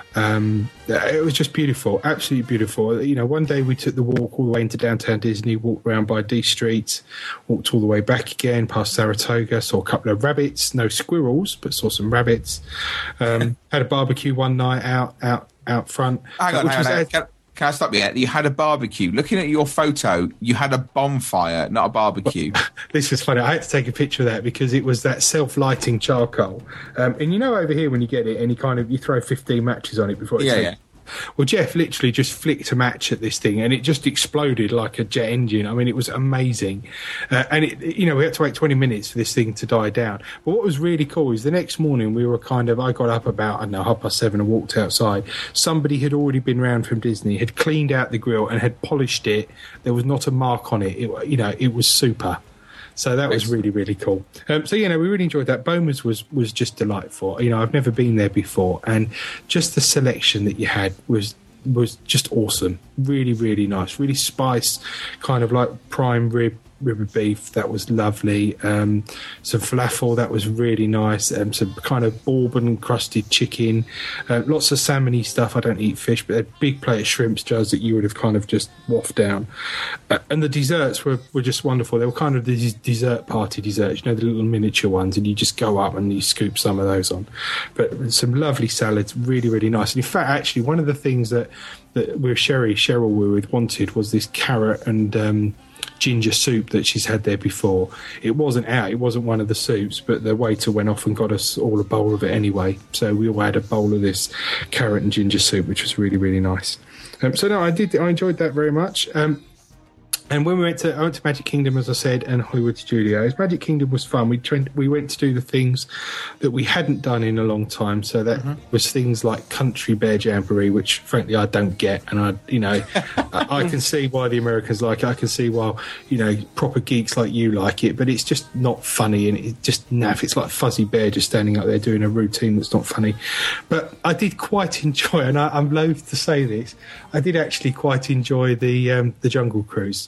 Speaker 6: Um, it was just beautiful, absolutely beautiful. You know, one day we took the walk all the way into downtown Disney, walked around by D Street, walked all the way back again past Saratoga, saw a couple of rabbits, no squirrels, but saw some rabbits. Um, had a barbecue one night out, out, out front.
Speaker 2: Hang on,
Speaker 6: which
Speaker 2: hang
Speaker 6: was
Speaker 2: on, hang on.
Speaker 6: a-
Speaker 2: Can, can I stop you? You had a barbecue. Looking at your photo, you had a bonfire, not a barbecue.
Speaker 6: This was funny. I had to take a picture of that because it was that self-lighting charcoal. Um, and you know over here when you get it and you kind of you throw fifteen matches on it before it
Speaker 2: Yeah,
Speaker 6: takes-
Speaker 2: yeah.
Speaker 6: Well, Jeff literally just flicked a match at this thing and it just exploded like a jet engine. I mean, it was amazing. Uh, and, it, you know, we had to wait twenty minutes for this thing to die down. But what was really cool is the next morning we were kind of, I got up about, I don't know, half past seven and walked outside. Somebody had already been round from Disney, had cleaned out the grill and had polished it. There was not a mark on it. it you know, it was super. So that was really, really cool. Um, so, you know, we really enjoyed that. Boma's was, was just delightful. You know, I've never been there before. And just the selection that you had was was just awesome. Really, really nice. Really spice, kind of like prime rib, rib of beef. That was lovely. Um, some falafel. That was really nice. Um, some kind of bourbon crusted chicken. Uh, lots of salmon-y stuff. I don't eat fish, but a big plate of shrimps jars that you would have kind of just waffed down. Uh, and the desserts were, were just wonderful. They were kind of these dessert party desserts, you know, the little miniature ones, and you just go up and you scoop some of those on. But some lovely salads, really, really nice. And in fact, actually, one of the things that, that with Sherry, Cheryl we were with wanted was this carrot and um, ginger soup that she's had there before. It wasn't out, it wasn't one of the soups, but the waiter went off and got us all a bowl of it anyway. So we all had a bowl of this carrot and ginger soup, which was really, really nice. Um, so no, I did, I enjoyed that very much. Um, And when we went to, I went to Magic Kingdom, as I said, and Hollywood Studios. Magic Kingdom was fun. We went, we went to do the things that we hadn't done in a long time. So that mm-hmm. was things like Country Bear Jamboree, which frankly I don't get. And I, you know, I, I can see why the Americans like it. I can see why, you know, proper geeks like you like it. But it's just not funny, and it's just naff. It's like Fuzzy Bear just standing up there doing a routine that's not funny. But I did quite enjoy, and I, I'm loath to say this, I did actually quite enjoy the um, the Jungle Cruise.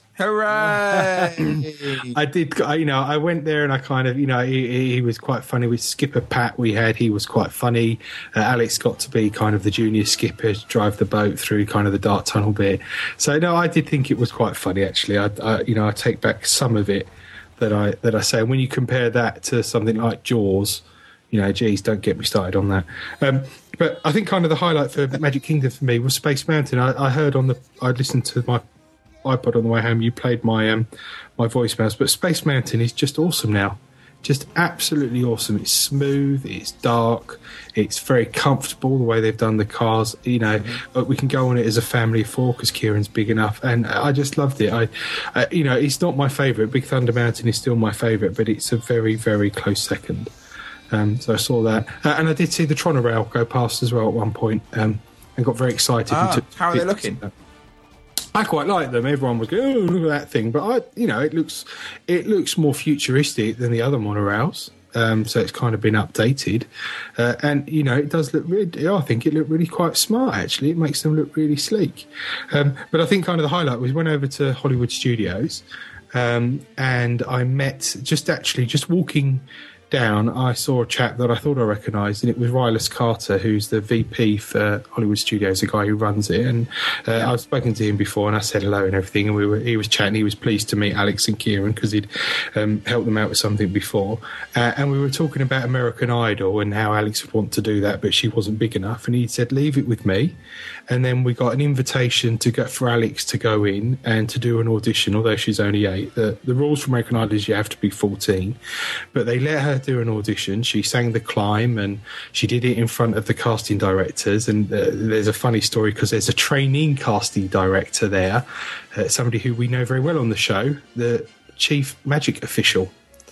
Speaker 2: Hooray!
Speaker 6: I did, I, you know, I went there and I kind of, you know, he, he was quite funny. With Skipper Pat we had, he was quite funny. Uh, Alex got to be kind of the junior skipper, to drive the boat through kind of the dark tunnel bit. So, no, I did think it was quite funny, actually. I, I you know, I take back some of it that I, that I say. And when you compare that to something like Jaws, you know, geez, don't get me started on that. Um, but I think kind of the highlight for Magic Kingdom for me was Space Mountain. I, I heard on the, I listened to my iPod on the way home, you played my um, my voicemails, but Space Mountain is just awesome now. Just absolutely awesome. It's smooth, it's dark, it's very comfortable the way they've done the cars. You know, mm-hmm. we can go on it as a family of four because Kieran's big enough, and I just loved it. I, uh, you know, it's not my favourite. Big Thunder Mountain is still my favourite, but it's a very, very close second. Um, so I saw that, uh, and I did see the Tronorail go past as well at one point, um, and got very excited.
Speaker 2: Ah,
Speaker 6: and took
Speaker 2: how are they looking?
Speaker 6: I quite like them. Everyone was going, "Oh, look at that thing!" But I, you know, it looks it looks more futuristic than the other monorails. um, so it's kind of been updated. Uh, and, you know, it does look really, I think it looked really quite smart, actually. It makes them look really sleek. Um, but I think kind of the highlight was went over to Hollywood Studios um, and I met, just actually, just walking down, I saw a chap that I thought I recognised, and it was Rylas Carter, who's the V P for Hollywood Studios, the guy who runs it. And uh, yeah. I've spoken to him before, and I said hello and everything. And we were, he was chatting. He was pleased to meet Alex and Kieran because he'd um, helped them out with something before. Uh, and we were talking about American Idol and how Alex would want to do that, but she wasn't big enough. And he said, "Leave it with me." And then we got an invitation to go for Alex to go in and to do an audition, although she's only eight. The, the rules for American Idol is you have to be fourteen, but they let her do an audition. She sang The Climb and she did it in front of the casting directors. And uh, there's a funny story because there's a trainee casting director there, uh, somebody who we know very well on the show, the chief magic official.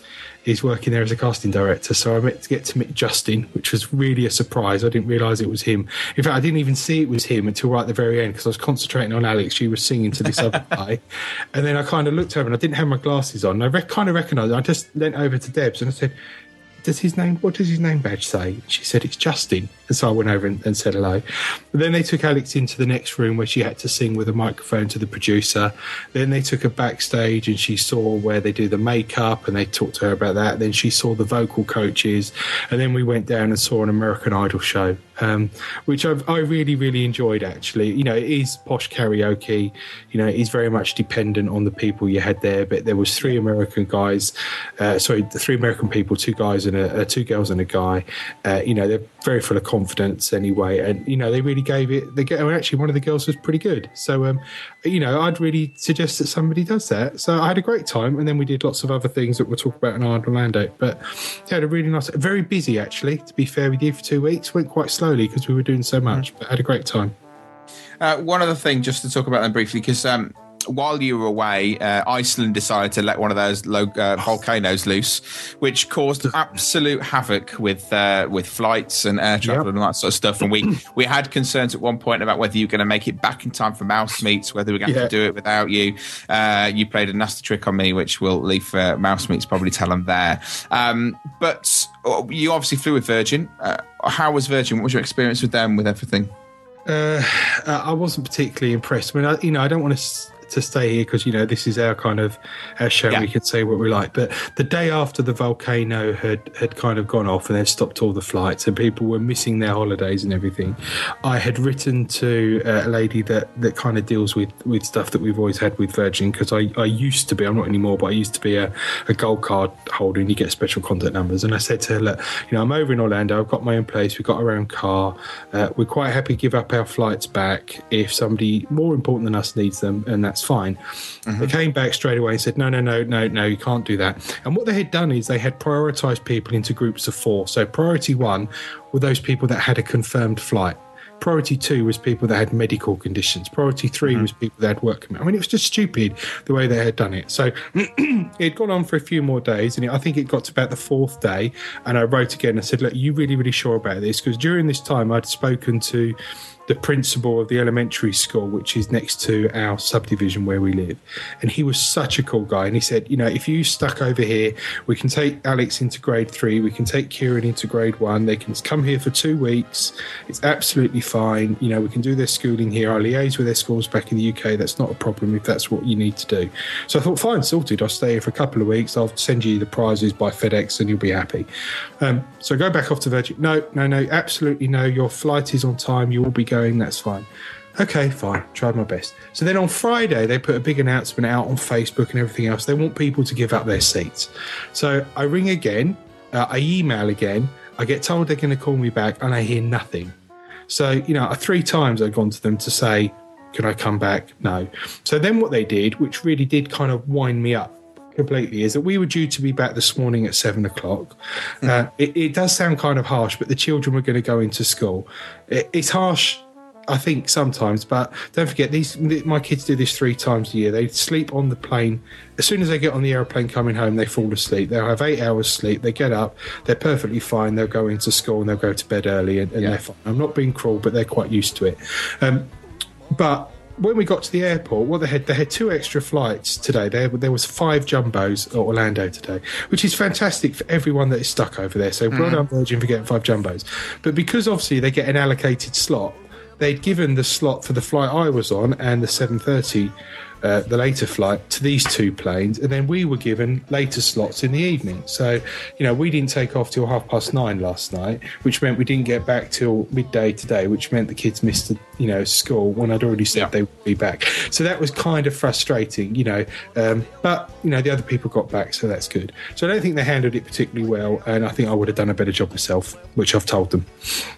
Speaker 6: Is working there as a casting director, so I met to get to meet Justin, which was really a surprise. I didn't realise it was him. In fact, I didn't even see it was him until right at the very end because I was concentrating on Alex. She was singing to this other guy, and then I kind of looked over and I didn't have my glasses on. And I rec- kind of recognised it. I just leant over to Debs and I said, "Does his name? What does his name badge say?" She said, "It's Justin." And so I went over and, and said hello. But then they took Alex into the next room where she had to sing with a microphone to the producer. Then they took her backstage and she saw where they do the makeup and they talked to her about that. Then she saw the vocal coaches. And then we went down and saw an American Idol show, um, which I've, I really, really enjoyed, actually. You know, it is posh karaoke. You know, it is very much dependent on the people you had there. But there was three American guys, uh, sorry, the three American people, two guys and a, uh, two girls and a guy. Uh, you know, they're very full of confidence anyway, and you know they really gave it. They get actually one of the girls was pretty good, so um, you know I'd really suggest that somebody does that. So I had a great time, and then we did lots of other things that we'll talk about in Orlando. But yeah, had a really nice, very busy actually. To be fair with you, for two weeks went quite slowly because we were doing so much, mm. but I had a great time.
Speaker 2: Uh, one other thing, just to talk about them briefly, because. Um, While you were away, uh, Iceland decided to let one of those low, uh, volcanoes loose, which caused absolute havoc with uh, with flights and air travel yep. and all that sort of stuff. And we, we had concerns at one point about whether you were going to make it back in time for Mouse Meets, whether we were going to yeah. do it without you. Uh, you played a nasty trick on me, which we'll leave for Mouse Meets, probably tell them there. Um, but you obviously flew with Virgin. Uh, how was Virgin? What was your experience with them, with everything?
Speaker 6: Uh, I wasn't particularly impressed. I mean, I, you know, I don't want to... to stay here because you know this is our kind of our show. Yeah. We can say what we like, but the day after the volcano had had kind of gone off and they'd stopped all the flights and people were missing their holidays and everything, I had written to uh, a lady that that kind of deals with with stuff that we've always had with Virgin, because I, I used to be, I'm not anymore, but I used to be a, a gold card holder and you get special contact numbers. And I said to her, look, you know, I'm over in Orlando, I've got my own place, we've got our own car, uh, we're quite happy to give up our flights back if somebody more important than us needs them, and that's fine. Mm-hmm. They came back straight away and said, no, no, no, no, no, you can't do that. And what they had done is they had prioritised people into groups of four. So priority one were those people that had a confirmed flight. Priority two was people that had medical conditions. Priority three mm-hmm. was people that had work commitment. I mean, it was just stupid the way they had done it. So it had gone on for a few more days, and I think it got to about the fourth day, and I wrote again and said, look, are you really, really sure about this? Because during this time, I'd spoken to the principal of the elementary school, which is next to our subdivision where we live. And he was such a cool guy. And he said, you know, if you stuck over here, we can take Alex into grade three, we can take Kieran into grade one, they can come here for two weeks. It's absolutely fine. You know, we can do their schooling here. I'll liaise with their schools back in the U K. That's not a problem if that's what you need to do. So I thought, fine, sorted. I'll stay here for a couple of weeks. I'll send you the prizes by FedEx and you'll be happy. Um, so go back off to Virgin. No, no, no, absolutely no. Your flight is on time. You will be going, that's fine. Okay, fine, tried my best. So then on Friday they put a big announcement out on Facebook and everything else. They want people to give up their seats. So I ring again, uh, I email again, I get told they're going to call me back and I hear nothing. So, you know, three times I've gone to them to say, can I come back? No. So then what they did, which really did kind of wind me up completely, is that we were due to be back this morning at seven o'clock. Mm. Uh, it, it does sound kind of harsh, but the children were going to go into school. It, it's harsh, I think, sometimes, but don't forget, these my kids do this three times a year. They sleep on the plane. As soon as they get on the aeroplane coming home, they fall asleep. They'll have eight hours sleep. They get up. They're perfectly fine. They'll go into school and they'll go to bed early and, and yeah. they're fine. I'm not being cruel, but they're quite used to it. Um, but when we got to the airport, what they had, they had two extra flights today. There, there was five jumbos at Orlando today, which is fantastic for everyone that is stuck over there. So well done, Virgin, for getting five jumbos. But because obviously they get an allocated slot, they'd given the slot for the flight I was on and the seven thirty, uh, the later flight, to these two planes, and then we were given later slots in the evening. So, you know, we didn't take off till half past nine last night, which meant we didn't get back till midday today, which meant the kids missed, the, you know, school when I'd already said yeah. they would be back. So that was kind of frustrating, you know. Um, but, you know, the other people got back, so that's good. So I don't think they handled it particularly well, and I think I would have done a better job myself, which I've told them.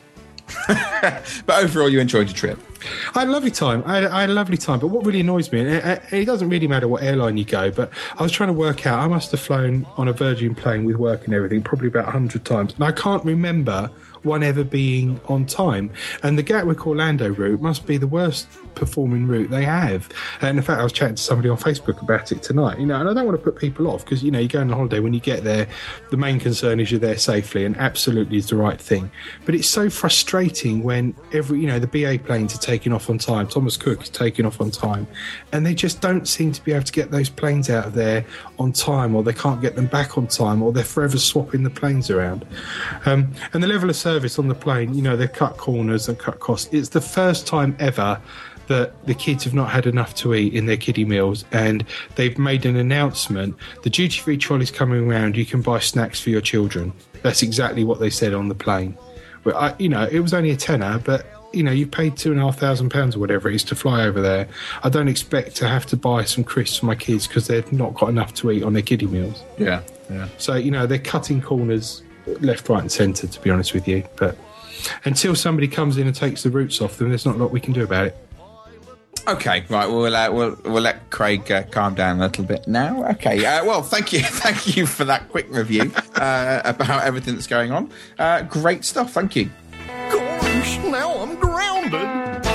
Speaker 2: But overall, you enjoyed your trip.
Speaker 6: I had a lovely time. I had, I had a lovely time. But what really annoys me, and it, it doesn't really matter what airline you go, but I was trying to work out, I must have flown on a Virgin plane with work and everything probably about one hundred times. And I can't remember one ever being on time. And the Gatwick Orlando route must be the worst performing route they have. And in fact, I was chatting to somebody on Facebook about it tonight, you know, and I don't want to put people off because, you know, you go on holiday, when you get there, the main concern is you're there safely, and absolutely is the right thing. But it's so frustrating when every, you know, the B A planes are taking off on time, Thomas Cook is taking off on time, and they just don't seem to be able to get those planes out of there on time, or they can't get them back on time, or they're forever swapping the planes around. Um, and the level of service on the plane, you know, they've cut corners and cut costs. It's the first time ever that the kids have not had enough to eat in their kiddie meals, and they've made an announcement, the duty-free trolley's coming around, you can buy snacks for your children. That's exactly what they said on the plane. Well, I, you know, it was only a tenner, but, you know, you paid two and a half thousand pounds or whatever it is to fly over there. I don't expect to have to buy some crisps for my kids because they've not got enough to eat on their kiddie meals.
Speaker 2: Yeah, yeah.
Speaker 6: So, you know, they're cutting corners left, right and centre, to be honest with you. But until somebody comes in and takes the roots off them, there's not a lot we can do about it.
Speaker 2: Okay, right. We'll uh, we'll we'll let Craig uh, calm down a little bit now. Okay. Uh, well, thank you, thank you for that quick review uh, about everything that's going on. Uh, great stuff. Thank you.
Speaker 3: Gosh, now I'm grounded.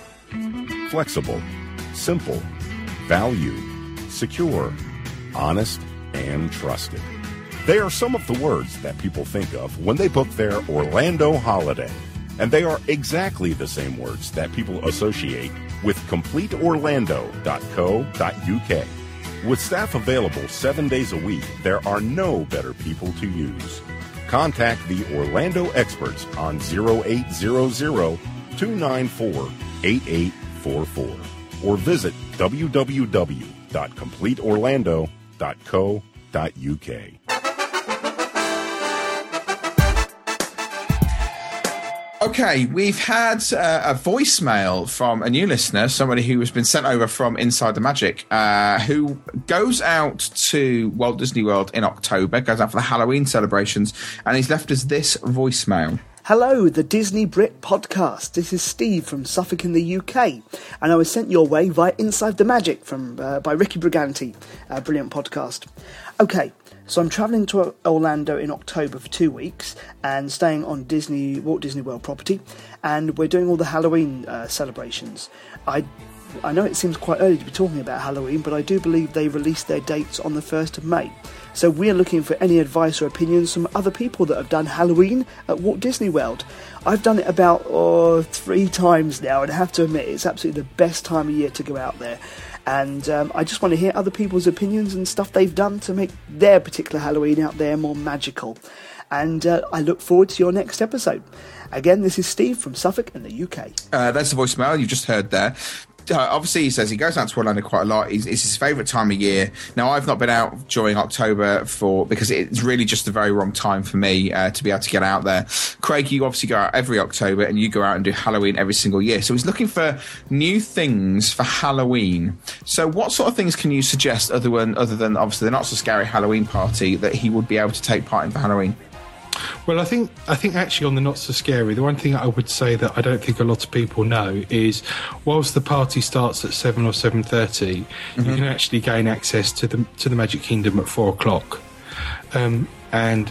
Speaker 4: Flexible, simple, value, secure, honest, and trusted. They are some of the words that people think of when they book their Orlando holiday. And they are exactly the same words that people associate with complete orlando dot co dot u k. With staff available seven days a week, there are no better people to use. Contact the Orlando experts on zero eight hundred, two nine four, eight eight four four or visit w w w dot complete orlando dot co dot u k.
Speaker 2: Okay, we've had uh, a voicemail from a new listener, somebody who has been sent over from Inside the Magic, uh, who goes out to Walt Disney World in October, goes out for the Halloween celebrations, and he's left us this voicemail.
Speaker 7: Hello, the Disney Brit podcast. This is Steve from Suffolk in the U K, and I was sent your way via Inside the Magic from uh, by Ricky Briganti, a brilliant podcast. Okay, so I'm travelling to Orlando in October for two weeks and staying on Disney Walt Disney World property, and we're doing all the Halloween uh, celebrations. I I know it seems quite early to be talking about Halloween, but I do believe they released their dates on the first of May. So we're looking for any advice or opinions from other people that have done Halloween at Walt Disney World. I've done it about oh, three times now, and I have to admit it's absolutely the best time of year to go out there. And um, I just want to hear other people's opinions and stuff they've done to make their particular Halloween out there more magical. And uh, I look forward to your next episode. Again, this is Steve from Suffolk in the U K.
Speaker 2: Uh, that's the voicemail you just heard there. Uh, obviously, he says he goes out to Orlando quite a lot. It's, it's his favourite time of year. Now, I've not been out during October for because it's really just the very wrong time for me uh, to be able to get out there. Craig, you obviously go out every October, and you go out and do Halloween every single year. So he's looking for new things for Halloween. So what sort of things can you suggest other than, other than obviously the not-so-scary Halloween party that he would be able to take part in for Halloween?
Speaker 6: Well, I think I think actually on the not so scary, the one thing I would say that I don't think a lot of people know is, whilst the party starts at seven or seven thirty, mm-hmm. you can actually gain access to the to the Magic Kingdom at four o'clock, um, and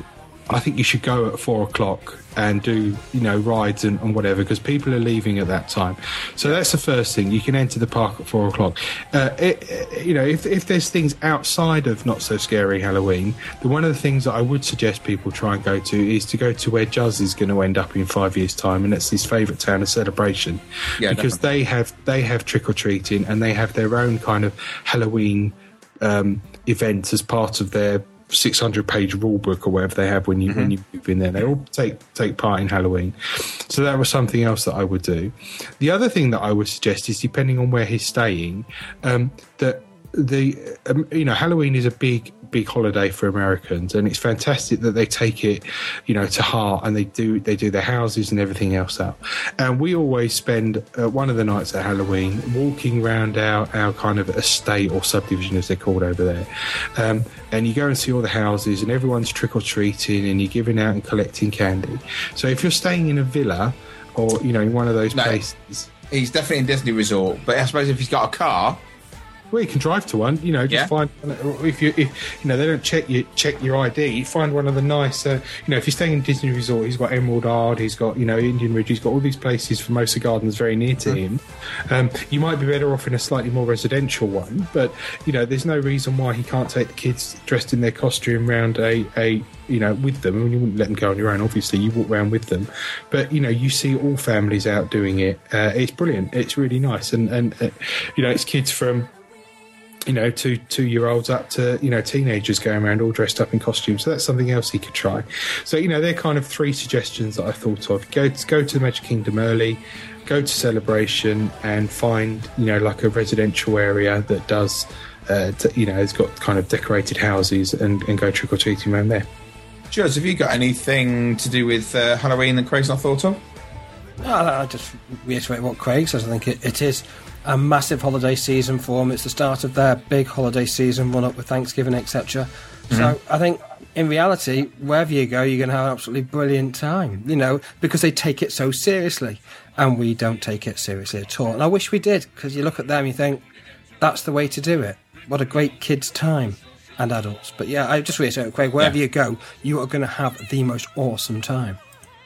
Speaker 6: I think you should go at four o'clock and do, you know, rides and, and whatever, because people are leaving at that time. So that's the first thing. You can enter the park at four o'clock. Uh, it, it, you know, if, if there's things outside of Not So Scary Halloween, then one of the things that I would suggest people try and go to is to go to where Juz is going to end up in five years' time, and that's his favourite town of Celebration. Yeah, because definitely. they have they have trick-or-treating, and they have their own kind of Halloween um, event as part of their six hundred page rule book or whatever they have when you mm-hmm. when you move in there. They all take take part in Halloween. So that was something else that I would do. The other thing that I would suggest is, depending on where he's staying, um, that the um, you know, Halloween is a big big holiday for Americans, and it's fantastic that they take it, you know, to heart, and they do they do their houses and everything else out. And we always spend uh, one of the nights at Halloween walking around our, our kind of estate or subdivision, as they're called over there, um, and you go and see all the houses, and everyone's trick-or-treating, and you're giving out and collecting candy. So if you're staying in a villa, or, you know, in one of those no, places,
Speaker 2: he's definitely in Disney Resort, but I suppose if he's got a car,
Speaker 6: well, you can drive to one. You know, just yeah. find if you if you know they don't check you check your I D. You find one of the nice. Uh, you know, if you're staying in Disney Resort, he's got Emerald Isle, he's got, you know, Indian Ridge, he's got all these places for Mimosa Gardens very near to him. Um, you might be better off in a slightly more residential one, but you know, there's no reason why he can't take the kids dressed in their costume round a a. you know, with them. I mean, you wouldn't let them go on your own, obviously. You walk around with them. But, you know, you see all families out doing it. Uh, it's brilliant. It's really nice. And, and uh, you know, it's kids from, you know, two two-year-olds up to, you know, teenagers going around all dressed up in costumes. So that's something else he could try. So, you know, they're kind of three suggestions that I thought of. Go to, go to the Magic Kingdom early, go to Celebration, and find, you know, like a residential area that does, uh, t- you know, has got kind of decorated houses, and, and go trick-or-treating around there.
Speaker 2: Juz, have you got anything to do with uh, Halloween that Craig's not thought of?
Speaker 5: No, I'll just reiterate what Craig says. I think it, it is a massive holiday season for them. It's the start of their big holiday season, run up with Thanksgiving, et cetera. Mm-hmm. So I think, in reality, wherever you go, you're going to have an absolutely brilliant time, you know, because they take it so seriously, and we don't take it seriously at all. And I wish we did, because you look at them and you think, that's the way to do it. What a great kid's time. And adults. But yeah, I just reiterate, Craig, wherever yeah. you go, you are going to have the most awesome time.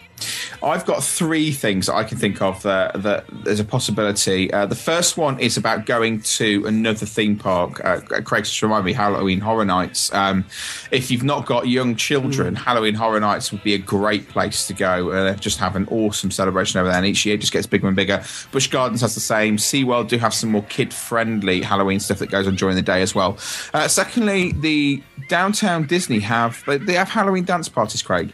Speaker 2: I've got three things that I can think of that, that there's a possibility. Uh, the first one is about going to another theme park. Uh, Craig, just remind me, Halloween Horror Nights. Um, if you've not got young children, mm. Halloween Horror Nights would be a great place to go. Uh, just have an awesome celebration over there, and each year it just gets bigger and bigger. Busch Gardens has the same. SeaWorld do have some more kid-friendly Halloween stuff that goes on during the day as well. Uh, secondly, the Downtown Disney have they have Halloween dance parties, Craig.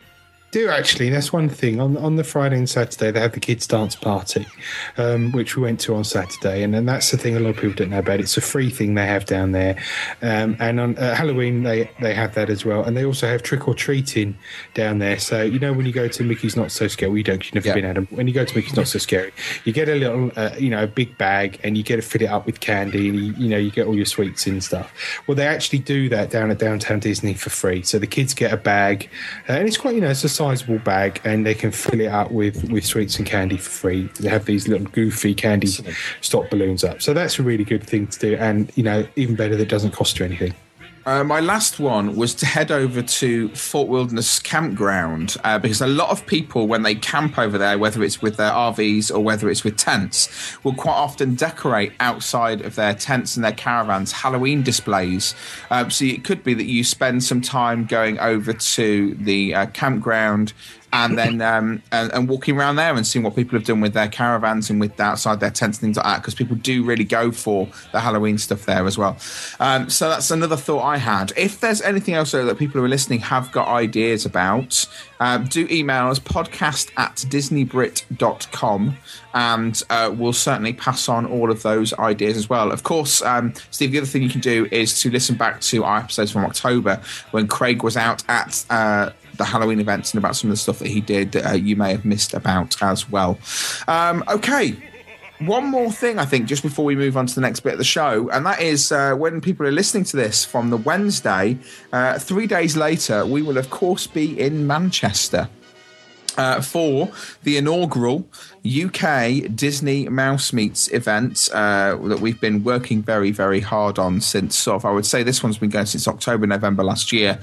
Speaker 6: Do actually. That's one thing. On on the Friday and Saturday, they have the kids' dance party, um, which we went to on Saturday, and then that's the thing a lot of people don't know about. It's a free thing they have down there, um, and on uh, Halloween they they have that as well, and they also have trick or treating down there. So you know, when you go to Mickey's Not So Scary, you don't, you've never yeah. been Adam. When you go to Mickey's Not So Scary, you get a little, uh, you know, a big bag, and you get to fill it up with candy, and you, you know, you get all your sweets and stuff. Well, they actually do that down at Downtown Disney for free. So the kids get a bag, uh, and it's quite, you know, it's a sizable bag, and they can fill it up with, with sweets and candy for free. They have these little goofy candy stop balloons up. So that's a really good thing to do, and, you know, even better, that it doesn't cost you anything.
Speaker 2: Uh, my last one was to head over to Fort Wilderness Campground, uh, because a lot of people, when they camp over there, whether it's with their R Vs or whether it's with tents, will quite often decorate outside of their tents and their caravans Halloween displays. Um, so it could be that you spend some time going over to the uh, campground and then um, and, and walking around there and seeing what people have done with their caravans and with outside their tents and things like that, because people do really go for the Halloween stuff there as well. Um, so that's another thought I had. If there's anything else though, that people who are listening have got ideas about, um, do email us, podcast at disney brit dot com, and uh, we'll certainly pass on all of those ideas as well. Of course, um, Steve, the other thing you can do is to listen back to our episodes from October when Craig was out at uh, the Halloween events and about some of the stuff that he did that uh, you may have missed about as well. Um, okay, one more thing, I think, just before we move on to the next bit of the show, and that is uh, when people are listening to this from the Wednesday, uh, three days later, we will, of course, be in Manchester. Uh, for the inaugural U K Disney Mouse Meets event uh, that we've been working very, very hard on since sort of, I would say this one's been going since October, November last year.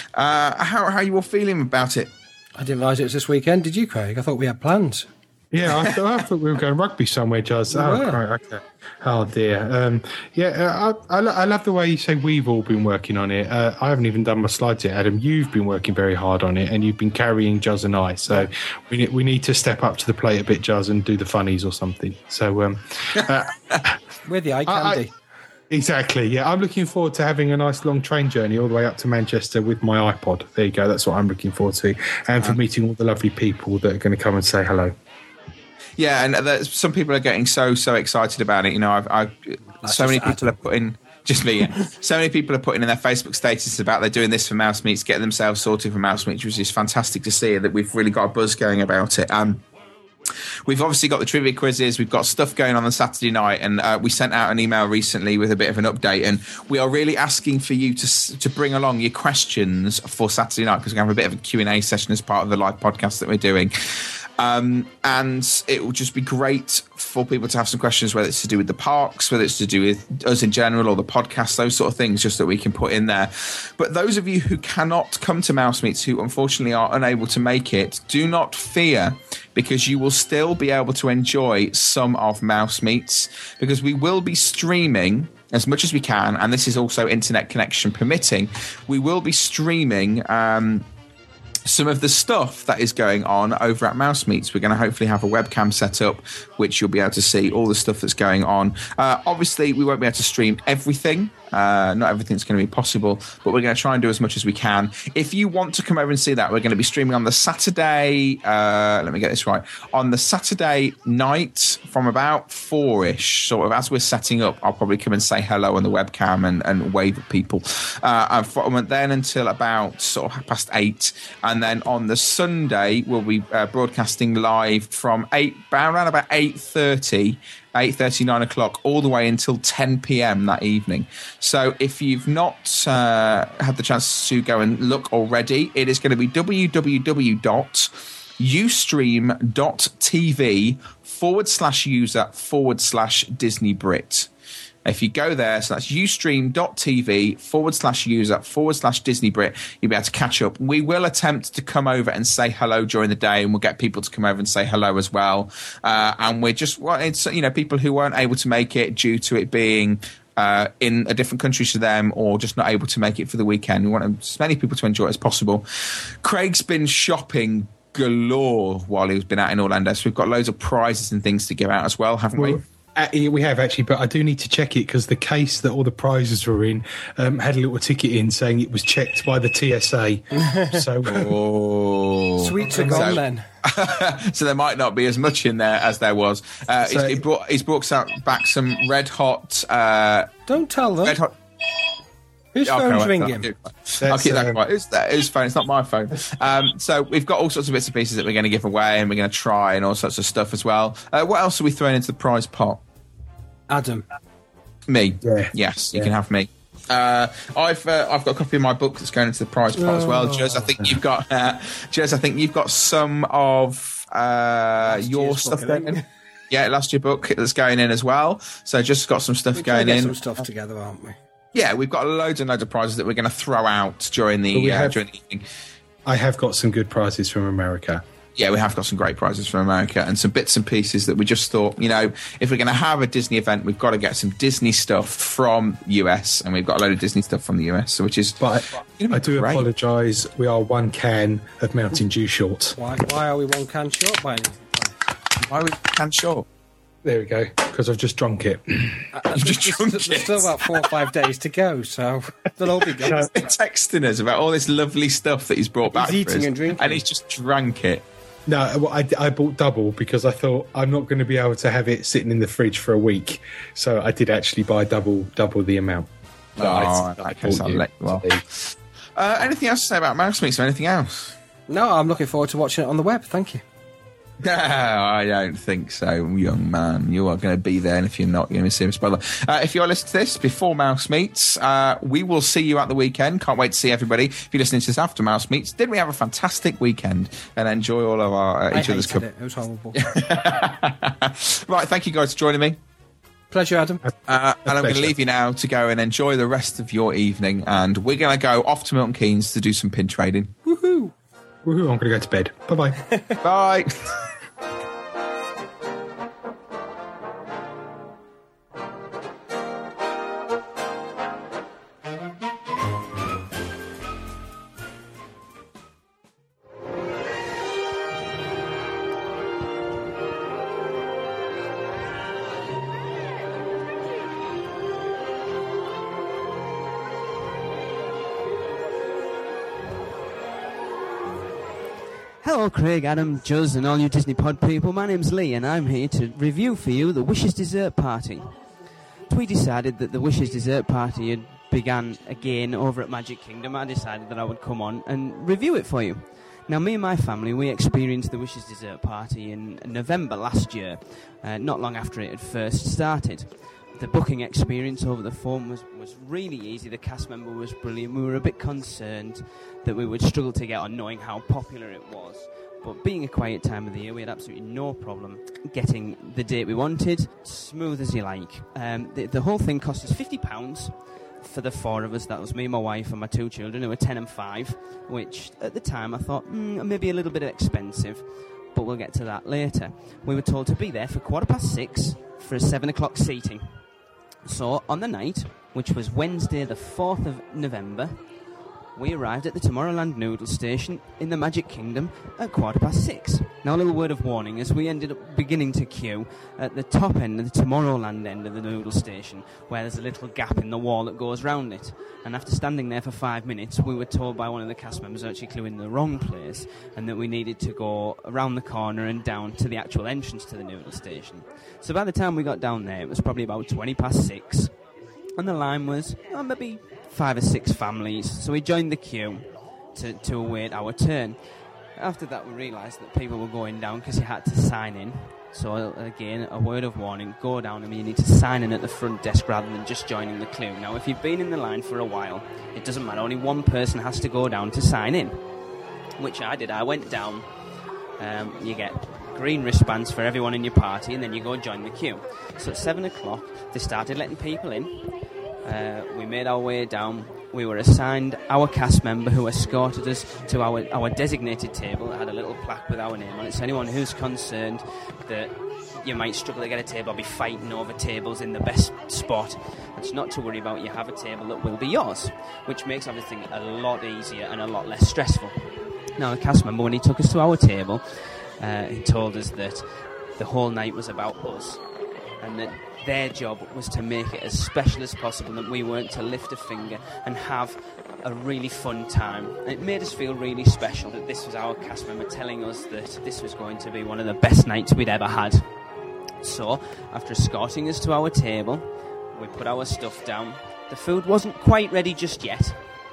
Speaker 2: Uh, how, how are you all feeling about it?
Speaker 5: I didn't realise it was this weekend. Did you, Craig? I thought we had plans.
Speaker 6: Yeah, I, th- I thought we were going rugby somewhere, Juz. Oh,
Speaker 5: Yeah.
Speaker 6: right, okay. Oh, dear. Um, yeah, uh, I, I, lo- I love the way you say we've all been working on it. Uh, I haven't even done my slides yet, Adam. You've been working very hard on it, and you've been carrying Juz and I. So we, ne- we need to step up to the plate a bit, Juz, and do the funnies or something. So um, uh,
Speaker 5: With the eye
Speaker 6: I-
Speaker 5: candy.
Speaker 6: Exactly, yeah. I'm looking forward to having a nice long train journey all the way up to Manchester with my iPod. There you go. That's what I'm looking forward to. And for meeting all the lovely people that are going to come and say hello.
Speaker 2: Yeah, and there's, some people are getting so, so excited about it. You know, I've, I've so many
Speaker 5: just
Speaker 2: people are putting, just me, yeah. So many people are putting in their Facebook statuses about they're doing this for Mouse Meets, getting themselves sorted for Mouse Meets, which is fantastic to see that we've really got a buzz going about it. Um, We've obviously got the trivia quizzes. We've got stuff going on on Saturday night, and uh, we sent out an email recently with a bit of an update. And we are really asking for you to to bring along your questions for Saturday night because we're going to have a bit of a Q and A session as part of the live podcast that we're doing. Um, and it will just be great for people to have some questions, whether it's to do with the parks, whether it's to do with us in general or the podcast, those sort of things, just that we can put in there. But those of you who cannot come to Mouse Meets, who unfortunately are unable to make it, do not fear, because you will still be able to enjoy some of Mouse Meets, because we will be streaming as much as we can, and this is also internet connection permitting. We will be streaming um some of the stuff that is going on over at Mouse Meets. We're going to hopefully have a webcam set up, which you'll be able to see all the stuff that's going on. Uh, obviously, we won't be able to stream everything. Uh, not everything's going to be possible, but we're going to try and do as much as we can. If you want to come over and see that, we're going to be streaming on the Saturday, uh, let me get this right, on the Saturday night from about four-ish, sort of as we're setting up. I'll probably come and say hello on the webcam and, and wave at people. Uh, and from then until about sort of half past eight. And then on the Sunday, we'll be uh, broadcasting live from eight, around about eight thirty, eight thirty, nine o'clock, all the way until ten p.m. that evening. So if you've not uh, had the chance to go and look already, it is going to be www.ustream.tv forward slash user forward slash Disney Brit. If you go there, so that's ustream.tv forward slash user forward slash Disney Brit, you'll be able to catch up. We will attempt to come over and say hello during the day, and we'll get people to come over and say hello as well. Uh, and we're just, well, it's, you know, people who weren't able to make it due to it being uh, in a different country to them, or just not able to make it for the weekend. We want as many people to enjoy it as possible. Craig's been shopping galore while he's been out in Orlando, so we've got loads of prizes and things to give out as well, haven't we?
Speaker 6: Well, Uh, we have actually, but I do need to check it because the case that all the prizes were in um, had a little ticket in saying it was checked by the T S A. So,
Speaker 2: oh,
Speaker 5: Sweets are gone
Speaker 2: so,
Speaker 5: then.
Speaker 2: So there might not be as much in there as there was. Uh,
Speaker 6: So-
Speaker 2: he's, he brought, he's brought out back some red hot. Uh,
Speaker 5: Don't tell them.
Speaker 2: red hot.
Speaker 5: Whose
Speaker 2: Okay,
Speaker 5: phone's
Speaker 2: well,
Speaker 5: ringing?
Speaker 2: I'll keep that
Speaker 6: um,
Speaker 2: quiet. It's, that, it's phone. It's not my phone. Um, so we've got all sorts of bits and pieces that we're going to give away, and we're going to try, and all sorts of stuff as well. Uh, what else are we throwing into the prize pot?
Speaker 5: Adam.
Speaker 2: Me.
Speaker 6: Yeah.
Speaker 2: Yes, you
Speaker 6: Yeah.
Speaker 2: can have me. Uh, I've uh, I've got a copy of my book that's going into the prize pot as well. Jez, I think you've got. Uh, Jez, I think you've got some of uh, your
Speaker 5: year's
Speaker 2: stuff
Speaker 5: book, I
Speaker 2: going
Speaker 5: think.
Speaker 2: in. Yeah, last year book that's going in as well. So just got some stuff
Speaker 5: We're trying
Speaker 2: going
Speaker 5: to get
Speaker 2: in.
Speaker 5: some stuff together, aren't we?
Speaker 2: Yeah, we've got loads and loads of prizes that we're going to throw out during
Speaker 6: But
Speaker 2: the
Speaker 6: we
Speaker 2: uh,
Speaker 6: have-
Speaker 2: during the evening.
Speaker 6: I have got some good prizes from America.
Speaker 2: Yeah, we have got some great prizes from America and some bits and pieces that we just thought, you know, if we're going to have a Disney event, we've got to get some Disney stuff from U S, and we've got a load of Disney stuff from the U S, so which is.
Speaker 6: But
Speaker 2: It'll be
Speaker 6: I do
Speaker 2: great.
Speaker 6: apologise. We are one can of Mountain Dew short.
Speaker 5: Why, why are we one can short by anything?
Speaker 2: Why we can short?
Speaker 6: There we go. Because I've just drunk it.
Speaker 2: You've just drunk
Speaker 5: There's
Speaker 2: it.
Speaker 5: still about four or five days to go, so they'll all be gone.
Speaker 6: No.
Speaker 2: He's texting us about all this lovely stuff that he's brought back.
Speaker 5: He's
Speaker 2: for
Speaker 5: eating
Speaker 2: us,
Speaker 5: and drinking.
Speaker 2: and he's just drank it.
Speaker 6: No, well, I, I bought double because I thought I'm not going to be able to have it sitting in the fridge for a week. So I did actually buy double double the amount. that
Speaker 2: Oh,
Speaker 6: I-
Speaker 2: in
Speaker 6: that I
Speaker 2: that case,
Speaker 6: bought
Speaker 2: I'll
Speaker 6: you.
Speaker 2: let you off. Uh, anything else to say about Mouse Meets or anything else?
Speaker 5: No, I'm looking forward to watching it on the web. Thank you.
Speaker 2: No, I don't think so, young man. You are going to be there, and if you're not, you're going to see him spoiler. Uh, if you're listening to this before Mouse Meets, uh, we will see you at the weekend. Can't wait to see everybody. If you're listening to this after Mouse Meets, did we have a fantastic weekend and enjoy all of our uh, each
Speaker 5: I
Speaker 2: other's
Speaker 5: hated
Speaker 2: com-
Speaker 5: it. It was horrible.
Speaker 2: Right, thank you guys for joining me.
Speaker 5: Pleasure, Adam.
Speaker 2: Uh, and I'm going to
Speaker 6: pleasure.
Speaker 2: leave you now to go and enjoy the rest of your evening, and we're going to go off to Milton Keynes to do some pin trading.
Speaker 5: Woohoo!
Speaker 6: Woohoo, I'm going to go to bed. Bye-bye.
Speaker 2: Bye.
Speaker 8: Hello, Craig, Adam, Juz, and all you Disney Pod people. My name's Lee, and I'm here to review for you the Wishes Dessert Party. We decided that the Wishes Dessert Party had began again over at Magic Kingdom. I decided that I would come on and review it for you. Now, me and my family, we experienced the Wishes Dessert Party in November last year, uh, not long after it had first started. The booking experience over the phone was, was really easy. The cast member was brilliant. We were a bit concerned that we would struggle to get on knowing how popular it was. But being a quiet time of the year, we had absolutely no problem getting the date we wanted, smooth as you like. Um, the, the whole thing cost us fifty pounds for the four of us. That was me, my wife, and my two children, who were ten and five, which at the time I thought, mm, maybe a little bit expensive, but we'll get to that later. We were told to be there for quarter past six for a seven o'clock seating. So, on the night, which was Wednesday the fourth of November, we arrived at the Tomorrowland Noodle Station in the Magic Kingdom at quarter past six. Now, a little word of warning, as we ended up beginning to queue at the top end of the Tomorrowland end of the Noodle Station, where there's a little gap in the wall that goes round it. And after standing there for five minutes, we were told by one of the cast members actually queuing in the wrong place, and that we needed to go around the corner and down to the actual entrance to the Noodle Station. So by the time we got down there, it was probably about twenty past six, and the line was oh, maybe five or six families. So we joined the queue to, to await our turn. After that, we realised that people were going down because you had to sign in. So again, a word of warning, go down. I mean, you need to sign in at the front desk rather than just joining the queue. Now, if you've been in the line for a while, it doesn't matter. Only one person has to go down to sign in, which I did. I went down. Um, you get green wristbands for everyone in your party, and then you go join the queue. So at seven o'clock, they started letting people in. Uh, we made our way down. We were assigned our cast member who escorted us to our, our designated table. It had a little plaque with our name on it. So anyone who's concerned that you might struggle to get a table or be fighting over tables in the best spot, it's not to worry about. You have a table that will be yours, which makes everything a lot easier and a lot less stressful. Now, the cast member, when he took us to our table, uh, he told us that the whole night was about us, and that their job was to make it as special as possible, that we weren't to lift a finger and have a really fun time. And it made us feel really special that this was our cast member telling us that this was going to be one of the best nights we'd ever had. So, after escorting us to our table, we put our stuff down. The food wasn't quite ready just yet,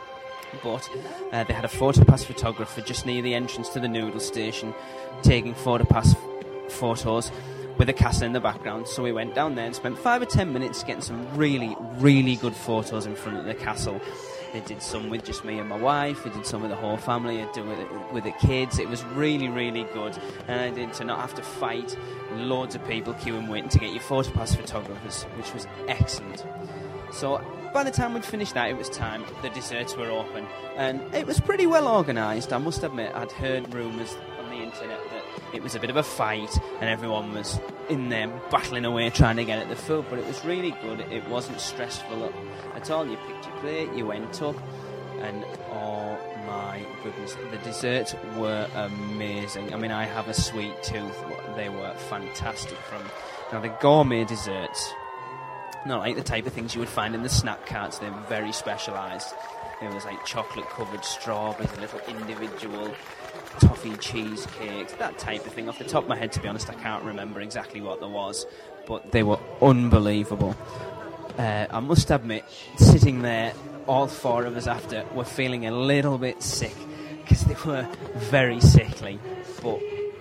Speaker 8: but uh, they had a photopass photographer just near the entrance to the noodle station taking photopass photos with a castle in the background. So we went down there and spent five or ten minutes getting some really, really good photos in front of the castle. They did some with just me and my wife. We did some with the whole family. I did with it, with the kids. It was really, really good. And I did to not have to fight loads of people queuing waiting to get your photopass photographers, which was excellent. So by the time we'd finished that, it was time. The desserts were open, and it was pretty well organised. I must admit, I'd heard rumours on the internet that it was a bit of a fight and everyone was in there battling away trying to get at the food, but it was really good. It wasn't stressful at all. You picked your plate, you went up, and oh my goodness, the desserts were amazing. I mean, I have a sweet tooth. They were fantastic. From now, the gourmet desserts, not like the type of things you would find in the snack carts. They're very specialised. There was like chocolate-covered strawberries, a little individual toffee cheesecakes, that type of thing. Off the top of my head, to be honest, I can't remember exactly what there was, but they were unbelievable. Uh, I must admit, sitting there, all four of us after, were feeling a little bit sick, because they were very sickly, but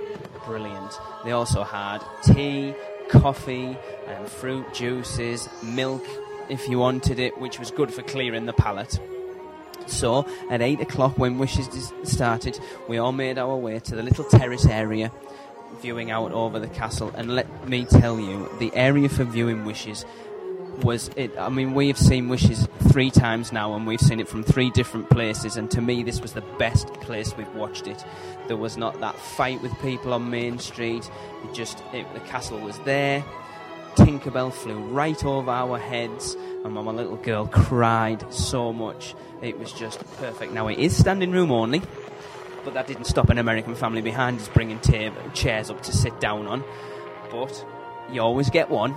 Speaker 8: brilliant. They also had tea, coffee, and fruit juices, milk if you wanted it, which was good for clearing the palate. So, at eight o'clock when Wishes started, we all made our way to the little terrace area, viewing out over the castle. And let me tell you, the area for viewing Wishes was it. I mean, we have seen Wishes three times now, and we've seen it from three different places, and to me this was the best place we've watched it. There was not that fight with people on Main Street. It just it, the castle was there. Tinkerbell flew right over our heads, and my little girl cried so much. It was just perfect. Now, it is standing room only, but that didn't stop an American family behind us bringing ta- chairs up to sit down on. But you always get one.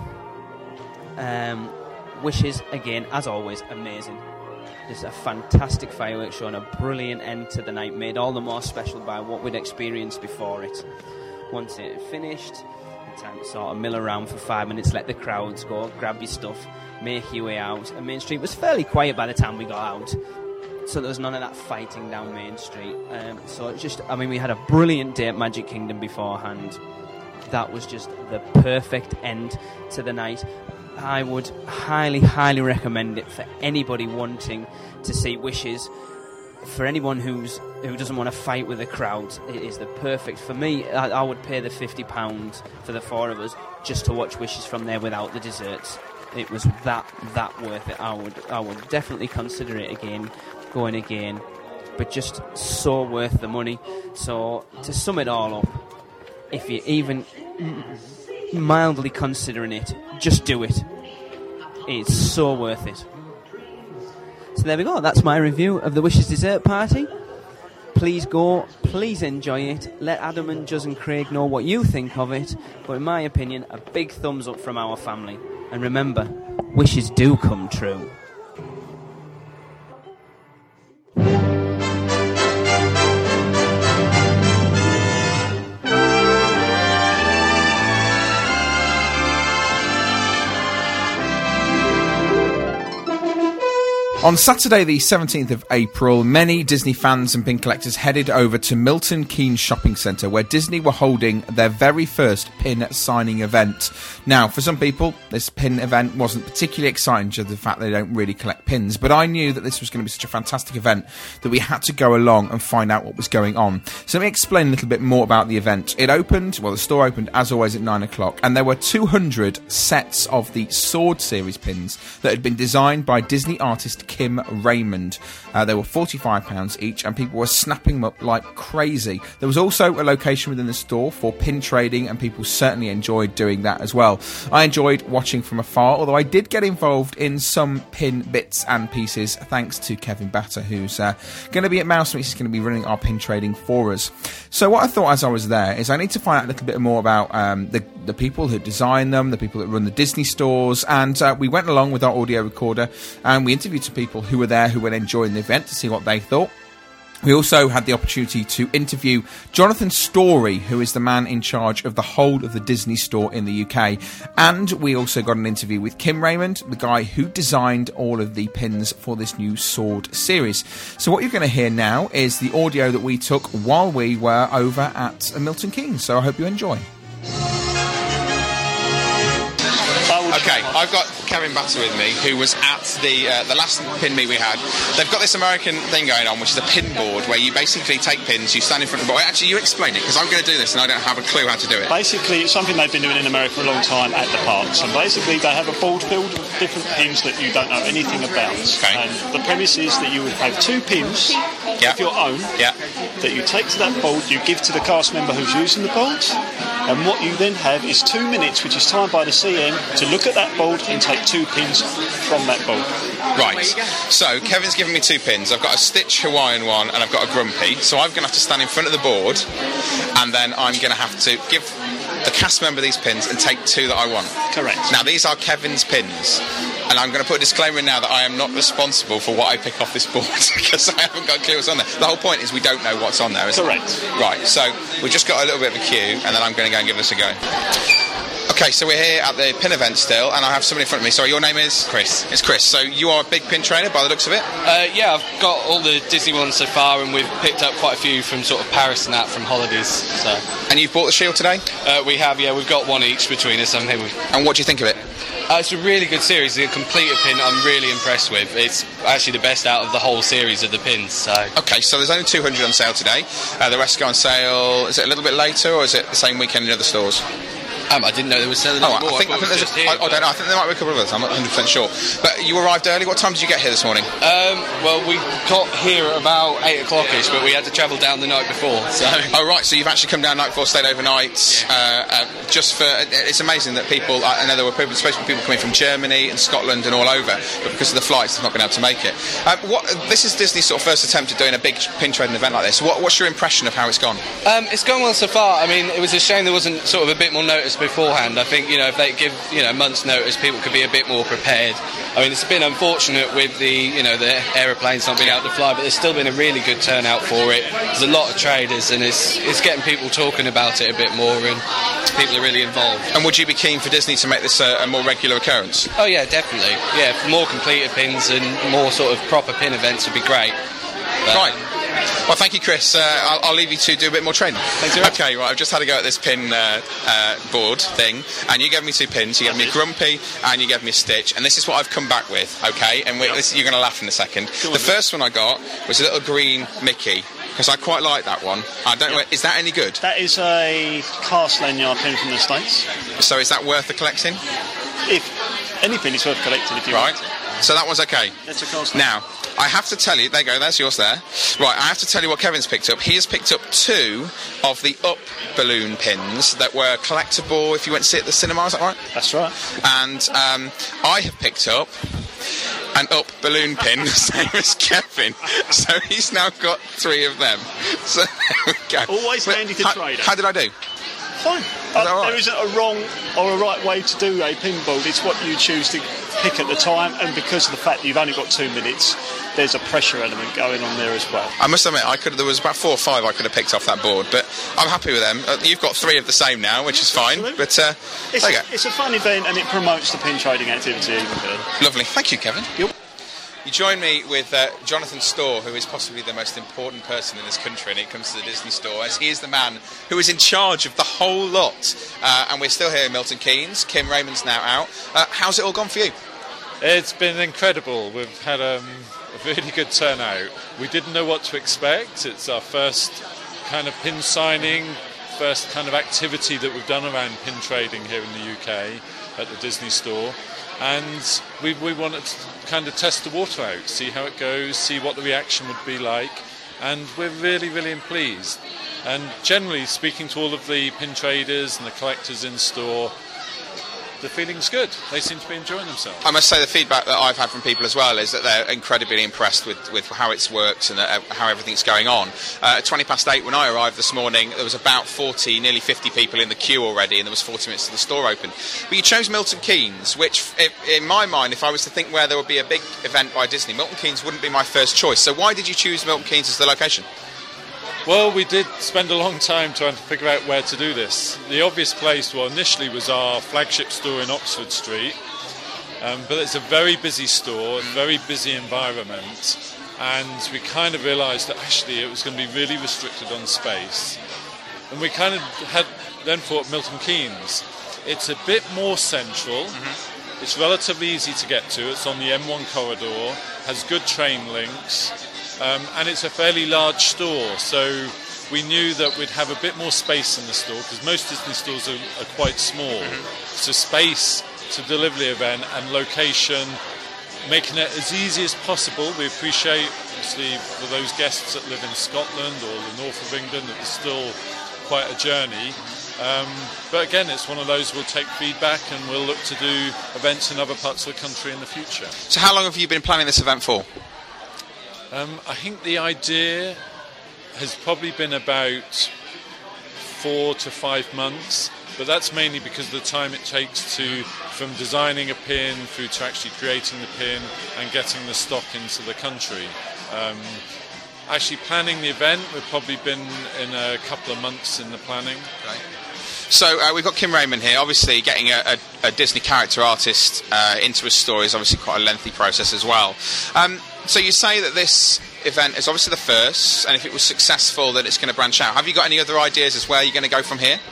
Speaker 8: Um, Wishes, again, as always, amazing. Just a fantastic fireworks show and a brilliant end to the night, made all the more special by what we'd experienced before it. Once it had finished, time to sort of mill around for five minutes, let the crowds go, grab your stuff, make your way out. And Main Street was fairly quiet by the time we got out, so there was none of that fighting down Main Street. Um, so it's just, I mean, we had a brilliant day at Magic Kingdom beforehand. That was just the perfect end to the night. I would highly, highly recommend it for anybody wanting to see Wishes. For anyone who's who doesn't want to fight with the crowd, it is the perfect. For me, I, I would pay the fifty pounds for the four of us just to watch Wishes from there without the desserts. It was that that worth it. I would I would definitely consider it again, going again, but just so worth the money. So to sum it all up, if you're even mildly considering it, just do it. It's so worth it. So there we go, that's my review of the Wishes Dessert Party. Please go, please enjoy it. Let Adam and Juz and Craig know what you think of it. But in my opinion, a big thumbs up from our family. And remember, wishes do come true.
Speaker 2: On Saturday the seventeenth of April, many Disney fans and pin collectors headed over to Milton Keynes Shopping Centre, where Disney were holding their very first pin signing event. Now, for some people, this pin event wasn't particularly exciting due to the fact they don't really collect pins, but I knew that this was going to be such a fantastic event that we had to go along and find out what was going on. So let me explain a little bit more about the event. It opened, well, the store opened as always at nine o'clock, and there were two hundred sets of the Sword Series pins that had been designed by Disney artist Kim Raymond. Uh, they were forty-five pounds each, and people were snapping them up like crazy. There was also a location within the store for pin trading, and people certainly enjoyed doing that as well. I enjoyed watching from afar, although I did get involved in some pin bits and pieces thanks to Kevin Batter, who's uh, going to be at Mouse Meets. He's going to be running our pin trading for us. So what I thought as I was there is I need to find out a little bit more about um, the, the people who design them, the people that run the Disney stores, and uh, we went along with our audio recorder and we interviewed some people who were there who were enjoying the event to see what they thought. We also had the opportunity to interview Jonathan Story, who is the man in charge of the whole of the Disney store in the U K. And we also got an interview with Kim Raymond, the guy who designed all of the pins for this new Sword series. So what you're going to hear now is the audio that we took while we were over at Milton Keynes. So I hope you enjoy.
Speaker 9: Okay, I've got Kevin Batter with me, who was at the uh, the last pin meet we had. They've got this American thing going on, which is a pin board, where you basically take pins, you stand in front of the board. Actually, you explain it, because I'm going to do this and I don't have a clue how to do it.
Speaker 10: Basically, it's something they've been doing in America for a long time at the parks. And basically, they have a board filled with different pins that you don't know anything about.
Speaker 9: Okay.
Speaker 10: And the premise is that you would have two pins
Speaker 9: yep.
Speaker 10: of your own
Speaker 9: yep.
Speaker 10: that you take to that board, you give to the cast member who's using the board. And what you then have is two minutes, which is timed by the C M, to look at that board and take two pins from that board.
Speaker 9: Right. So Kevin's given me two pins. I've got a Stitch Hawaiian one and I've got a Grumpy. So I'm going to have to stand in front of the board, and then I'm going to have to give the cast member these pins and take two that I want.
Speaker 10: Correct.
Speaker 9: Now, these are Kevin's pins. And I'm going to put a disclaimer in now that I am not responsible for what I pick off this board, because I haven't got a clue what's on there. The whole point is we don't know what's on there, isn't
Speaker 10: Correct.
Speaker 9: it? Right, so we've just got a little bit of a cue, and then I'm going to go and give this a go. Okay, so we're here at the pin event still, and I have somebody in front of me. Sorry, your name is?
Speaker 11: Chris.
Speaker 9: It's Chris. So you are a big pin trainer by the looks of it?
Speaker 11: Uh, yeah, I've got all the Disney ones so far, and we've picked up quite a few from sort of Paris and that from holidays. So.
Speaker 9: And you've bought the shield today?
Speaker 11: Uh, we have, yeah. We've got one each between us. I think we've...
Speaker 9: And what do you think of it?
Speaker 11: Uh, it's a really good series. The completed pin I'm really impressed with. It's actually the best out of the whole series of the pins. So.
Speaker 9: Okay, so there's only two hundred on sale today. Uh, the rest go on sale, is it a little bit later, or is it the same weekend in other stores?
Speaker 11: Um, I didn't know there was selling
Speaker 9: oh,
Speaker 11: more.
Speaker 9: I think, I, I think there's a, here, I, I don't know, I think there might be a couple of others, I'm not one hundred percent sure. But you arrived early, what time did you get here this morning?
Speaker 11: Um, well, we got here at about eight o'clock-ish, but we had to travel down the night before, so...
Speaker 9: Oh, right, so you've actually come down night before, stayed overnight, yeah. uh, uh, just for... It's amazing that people, I know there were people, especially people coming from Germany and Scotland and all over, but because of the flights, they've not been able to make it. Uh, what, this is Disney's sort of first attempt at doing a big pin trading event like this. What, what's your impression of how it's gone?
Speaker 11: Um, it's gone well so far. I mean, it was a shame there wasn't sort of a bit more notice beforehand. I think, you know, if they give, you know, months' notice, people could be a bit more prepared. I mean, it's been unfortunate with the, you know, the aeroplanes not being able to fly, but there's still been a really good turnout for it. There's a lot of traders, and it's it's getting people talking about it a bit more, and people are really involved.
Speaker 9: And would you be keen for Disney to make this a, a more regular occurrence?
Speaker 11: Oh yeah, definitely. Yeah, more completed pins and more sort of proper pin events would be great. But,
Speaker 9: right. Well, thank you, Chris. Uh, I'll, I'll leave you to do a bit more training.
Speaker 11: Thanks very much.
Speaker 9: Okay, right, I've just had a go at this pin uh, uh, board thing, and you gave me two pins. You gave me a Grumpy, and you gave me a Stitch, and this is what I've come back with, okay? And we're, this, you're going to laugh in a second.
Speaker 10: Go on,
Speaker 9: the first one I got was a little green Mickey, because I quite like that one. I don't know, is that any good?
Speaker 10: That is a cast lanyard pin from the States.
Speaker 9: So is that worth the collecting?
Speaker 10: If any pin is worth collecting, if you
Speaker 9: right.
Speaker 10: want.
Speaker 9: So that one's okay.
Speaker 10: That's a cast
Speaker 9: now, I have to tell you, there you go, that's yours there. Right, I have to tell you what Kevin's picked up. He has picked up two of the Up balloon pins that were collectible if you went to see it at the cinema, is that right?
Speaker 10: That's right.
Speaker 9: And um, I have picked up an Up balloon pin, the same as Kevin. So he's now got three of them. So there we go.
Speaker 10: Always
Speaker 9: but
Speaker 10: handy to
Speaker 9: how,
Speaker 10: trade.
Speaker 9: How did I do?
Speaker 10: Fine. Uh,
Speaker 9: right?
Speaker 10: There isn't a wrong or a right way to do a pinball. It's what you choose to pick at the time, and because of the fact that you've only got two minutes, there's a pressure element going on there as well.
Speaker 9: I must admit, I could. There was about four or five I could have picked off that board, but I'm happy with them. Uh, you've got three of the same now, which is fine.
Speaker 10: Absolutely.
Speaker 9: But uh,
Speaker 10: it's,
Speaker 9: there you
Speaker 10: a,
Speaker 9: go.
Speaker 10: it's a fun event, and it promotes the pin trading activity even further.
Speaker 9: Lovely. Thank you, Kevin.
Speaker 10: Yep.
Speaker 9: You join me with uh, Jonathan Storr, who is possibly the most important person in this country when it comes to the Disney store, as he is the man who is in charge of the whole lot. Uh, and we're still here in Milton Keynes. Kim Raymond's now out. Uh, how's it all gone for you?
Speaker 12: It's been incredible. We've had um, a really good turnout. We didn't know what to expect. It's our first kind of pin signing, first kind of activity that we've done around pin trading here in the U K at the Disney store. And we, we wanted to kind of test the water out, see how it goes, see what the reaction would be like, and we're really, really pleased. And generally, speaking to all of the pin traders and the collectors in store, the feeling's good. They seem to be enjoying themselves.
Speaker 9: I must say the feedback that I've had from people as well is that they're incredibly impressed with, with how it works and uh, how everything's going on. Uh, at twenty past eight when I arrived this morning, there was about forty, nearly fifty people in the queue already, and there was forty minutes to the store open. But you chose Milton Keynes, which if, in my mind, if I was to think where there would be a big event by Disney, Milton Keynes wouldn't be my first choice. So why did you choose Milton Keynes as the location?
Speaker 12: Well, we did spend a long time trying to figure out where to do this. The obvious place, well, initially was our flagship store in Oxford Street, um, but it's a very busy store, a very busy environment, and we kind of realised that actually it was going to be really restricted on space. And we kind of had then thought Milton Keynes. It's a bit more central, mm-hmm. It's relatively easy to get to, it's on the M one corridor, has good train links, Um, and it's a fairly large store, so we knew that we'd have a bit more space in the store, because most Disney stores are, are quite small. Mm-hmm. So space to deliver the event and location, making it as easy as possible. We appreciate, obviously, for those guests that live in Scotland or the north of England, that it's still quite a journey. Um, but again, it's one of those, we'll take feedback and we'll look to do events in other parts of the country in the future.
Speaker 9: So how long have you been planning this event for?
Speaker 12: Um, I think the idea has probably been about four to five months, but that's mainly because of the time it takes to, from designing a pin through to actually creating the pin and getting the stock into the country. Um, actually planning the event, we've probably been in a couple of months in the planning.
Speaker 9: Okay. So uh, we've got Kim Raymond here. Obviously, getting a, a, a Disney character artist uh, into a story is obviously quite a lengthy process as well. Um, so you say that this event is obviously the first, and if it was successful, that it's going to branch out. Have you got any other ideas as where you're going to go from here?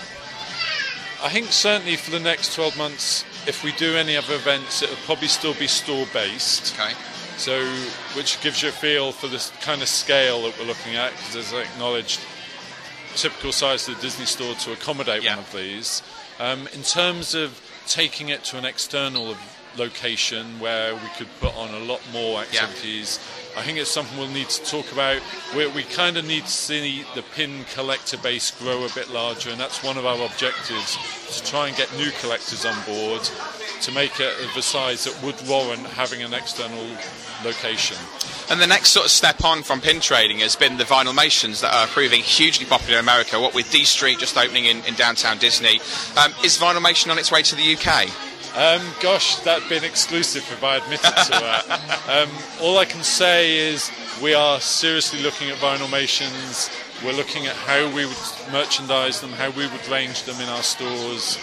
Speaker 12: I think certainly for the next twelve months, if we do any other events, it'll probably still be store-based.
Speaker 9: Okay.
Speaker 12: So, which gives you a feel for the kind of scale that we're looking at, because as I acknowledged, typical size of the Disney store to accommodate yeah. one of these. Um, in terms of taking it to an external location where we could put on a lot more activities, yeah. I think it's something we'll need to talk about. We, we kind of need to see the pin collector base grow a bit larger, and that's one of our objectives, to try and get new collectors on board to make it of a size that would warrant having an external location.
Speaker 9: And the next sort of step on from pin trading has been the Vinylmations that are proving hugely popular in America. What with D Street just opening in, in downtown Disney, um, is Vinylmation on its way to the U K?
Speaker 12: Um, gosh, that'd been exclusive if I admitted to that. Um, all I can say is we are seriously looking at Vinylmations. We're looking at how we would merchandise them, how we would range them in our stores,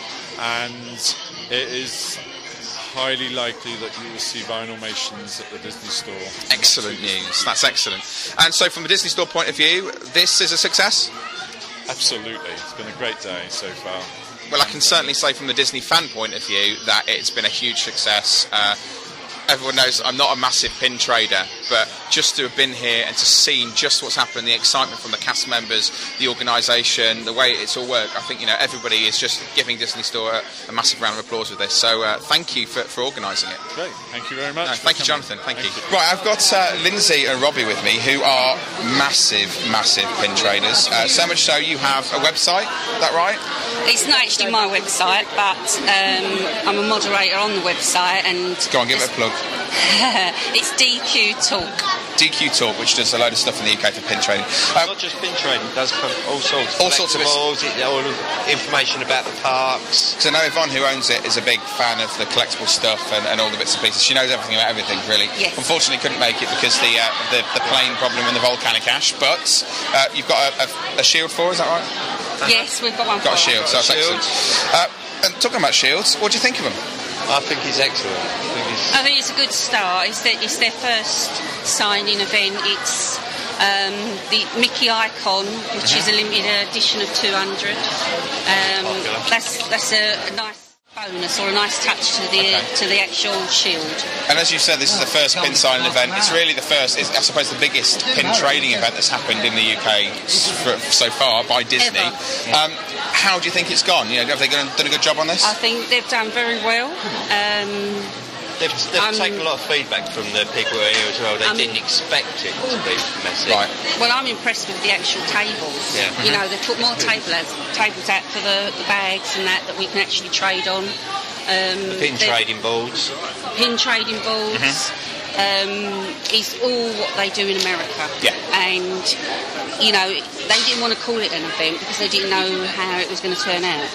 Speaker 12: and it is highly likely that you will see Vinylmations at the Disney store.
Speaker 9: Excellent news. That's excellent. And so from a Disney store point of view, this is a success?
Speaker 12: Absolutely. It's been a great day so far.
Speaker 9: Well, I can certainly say from the Disney fan point of view that it's been a huge success. Uh, everyone knows I'm not a massive pin trader, but just to have been here and to see just what's happened, the excitement from the cast members, the organisation, the way it's all worked, I think, you know, everybody is just giving Disney Store a, a massive round of applause with this. So uh, thank you for, for organising it.
Speaker 12: Great, thank you very much.
Speaker 9: No, thank you, Jonathan. Thank, thank you. you. Right, I've got uh, Lindsay and Robbie with me, who are massive, massive pin traders. Uh, so much so you have a website, is that right?
Speaker 13: It's not actually my website, but um, I'm a moderator on the website. And
Speaker 9: go on, give it a plug.
Speaker 13: It's D Q Talk.
Speaker 9: D Q Talk, which does a load of stuff in the U K for pin trading. Um,
Speaker 14: not just pin trading, it does all sorts.
Speaker 9: All sorts of it.
Speaker 14: All information about the parks.
Speaker 9: So now Yvonne, who owns it, is a big fan of the collectible stuff and, and all the bits and pieces. She knows everything about everything, really.
Speaker 13: Yes.
Speaker 9: Unfortunately, couldn't make it because the uh, the, the plane problem and the volcanic ash. But uh, you've got a, a, a shield for, is that right?
Speaker 13: Yes, we've got one.
Speaker 9: Got
Speaker 13: for
Speaker 9: a shield, so that's
Speaker 14: shield.
Speaker 9: excellent. Uh, and talking about shields, what do you think of them?
Speaker 14: I think it's excellent. I think it's,
Speaker 13: I think it's a good start. It's their, it's their first signing event. It's um, the Mickey Icon, which mm-hmm. is a limited edition of two hundred. Um, that's that's a, a nice bonus or a nice touch to the okay. to the actual shield.
Speaker 9: And as you said, this is the first pin signing event. It's really the first, it's, I suppose, the biggest pin trading event that's happened in the U K for, so far by Disney. Um, how do you think it's gone? You know, have they done a good job on this?
Speaker 13: I think they've done very well. Um,
Speaker 14: They've, they've um, taken a lot of feedback from the people who are here as well. They um, didn't expect it to be messy.
Speaker 9: Right.
Speaker 13: Well, I'm impressed with the actual tables.
Speaker 14: Yeah.
Speaker 13: You know, they've put more tables, tables out for the, the bags and that that we can actually trade on. Um,
Speaker 14: the pin trading boards.
Speaker 13: Pin trading boards. Mm-hmm. Um, it's all what they do in America.
Speaker 9: Yeah.
Speaker 13: And, you know, they didn't want to call it an event because they didn't know how it was going to turn out.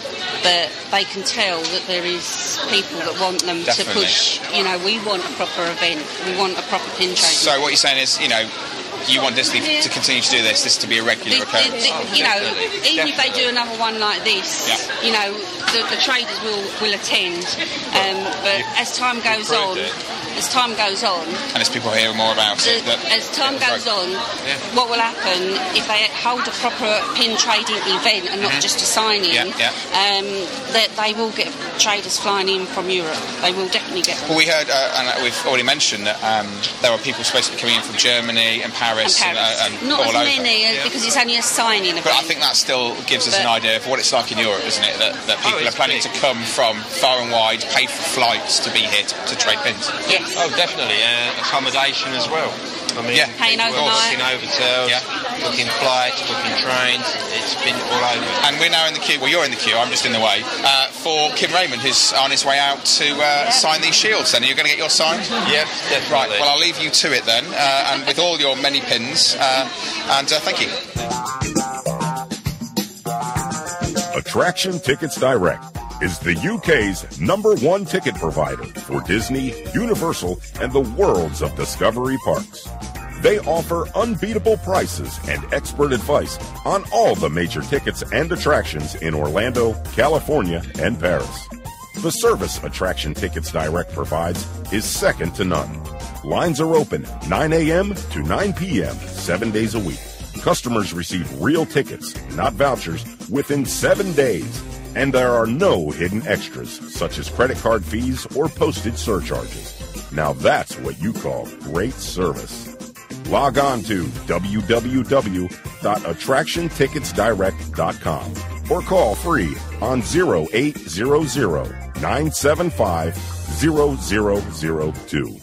Speaker 13: But they can tell that there is people that want them
Speaker 9: Definitely.
Speaker 13: to push, you know, we want a proper event. We want a proper pin trading.
Speaker 9: So what you're saying is, you know, you want Disney yeah. to continue to do this, this to be a regular
Speaker 13: the,
Speaker 9: occurrence.
Speaker 13: The, the,
Speaker 14: oh,
Speaker 13: you know,
Speaker 14: definitely.
Speaker 13: even
Speaker 14: Definitely.
Speaker 13: if they do another one like this,
Speaker 9: yeah.
Speaker 13: you know, the, the traders will, will attend. Um, but
Speaker 14: you,
Speaker 13: as time goes on,
Speaker 14: it.
Speaker 13: as time goes on,
Speaker 9: and as people hear more about
Speaker 13: the,
Speaker 9: it, that,
Speaker 13: as time
Speaker 9: yeah,
Speaker 13: goes on,
Speaker 14: yeah.
Speaker 13: what will happen if they hold a proper pin trading event and not
Speaker 9: mm-hmm.
Speaker 13: just a signing?
Speaker 9: Yeah, yeah.
Speaker 13: Um, that they will get traders flying in from Europe. They will definitely get them.
Speaker 9: Well, we heard, uh, and we've already mentioned that um, there are people supposed to be coming in from Germany and Paris,
Speaker 13: and, Paris.
Speaker 9: and, uh, and
Speaker 13: not
Speaker 9: all
Speaker 13: as
Speaker 9: over.
Speaker 13: many
Speaker 9: yeah.
Speaker 13: because it's only a signing event.
Speaker 9: But I think that still gives us
Speaker 13: but,
Speaker 9: an idea of what it's like in Europe, isn't it? That, that people
Speaker 14: oh,
Speaker 9: are planning
Speaker 14: big.
Speaker 9: to come from far and wide, pay for flights to be here to, to trade pins.
Speaker 13: Yes.
Speaker 14: Oh, definitely. Uh, accommodation as well. I mean,
Speaker 9: yeah.
Speaker 13: Paying overnight.
Speaker 14: Booking hotels,
Speaker 9: yeah.
Speaker 14: booking flights, booking trains. It's been all over.
Speaker 9: And we're now in the queue. Well, you're in the queue. I'm just in the way uh, for Kim Raymond, who's on his way out to uh, yeah. sign these shields. Then are you going to get your signed?
Speaker 14: Yeah, definitely.
Speaker 9: Right. Well, I'll leave you to it then, uh, and with all your many pins. Uh, and uh, thank you.
Speaker 4: Attraction Tickets Direct is the U K's number one ticket provider for Disney, Universal, and the worlds of Discovery parks. They offer unbeatable prices and expert advice on all the major tickets and attractions in Orlando, California, and Paris. The service Attraction Tickets Direct provides is second to none. Lines are open nine a.m. to nine p.m. seven days a week. Customers receive real tickets, not vouchers, within seven days. And there are no hidden extras, such as credit card fees or postage surcharges. Now that's what you call great service. Log on to w w w dot attraction tickets direct dot com or call free on zero eight zero zero nine seven five zero zero zero two.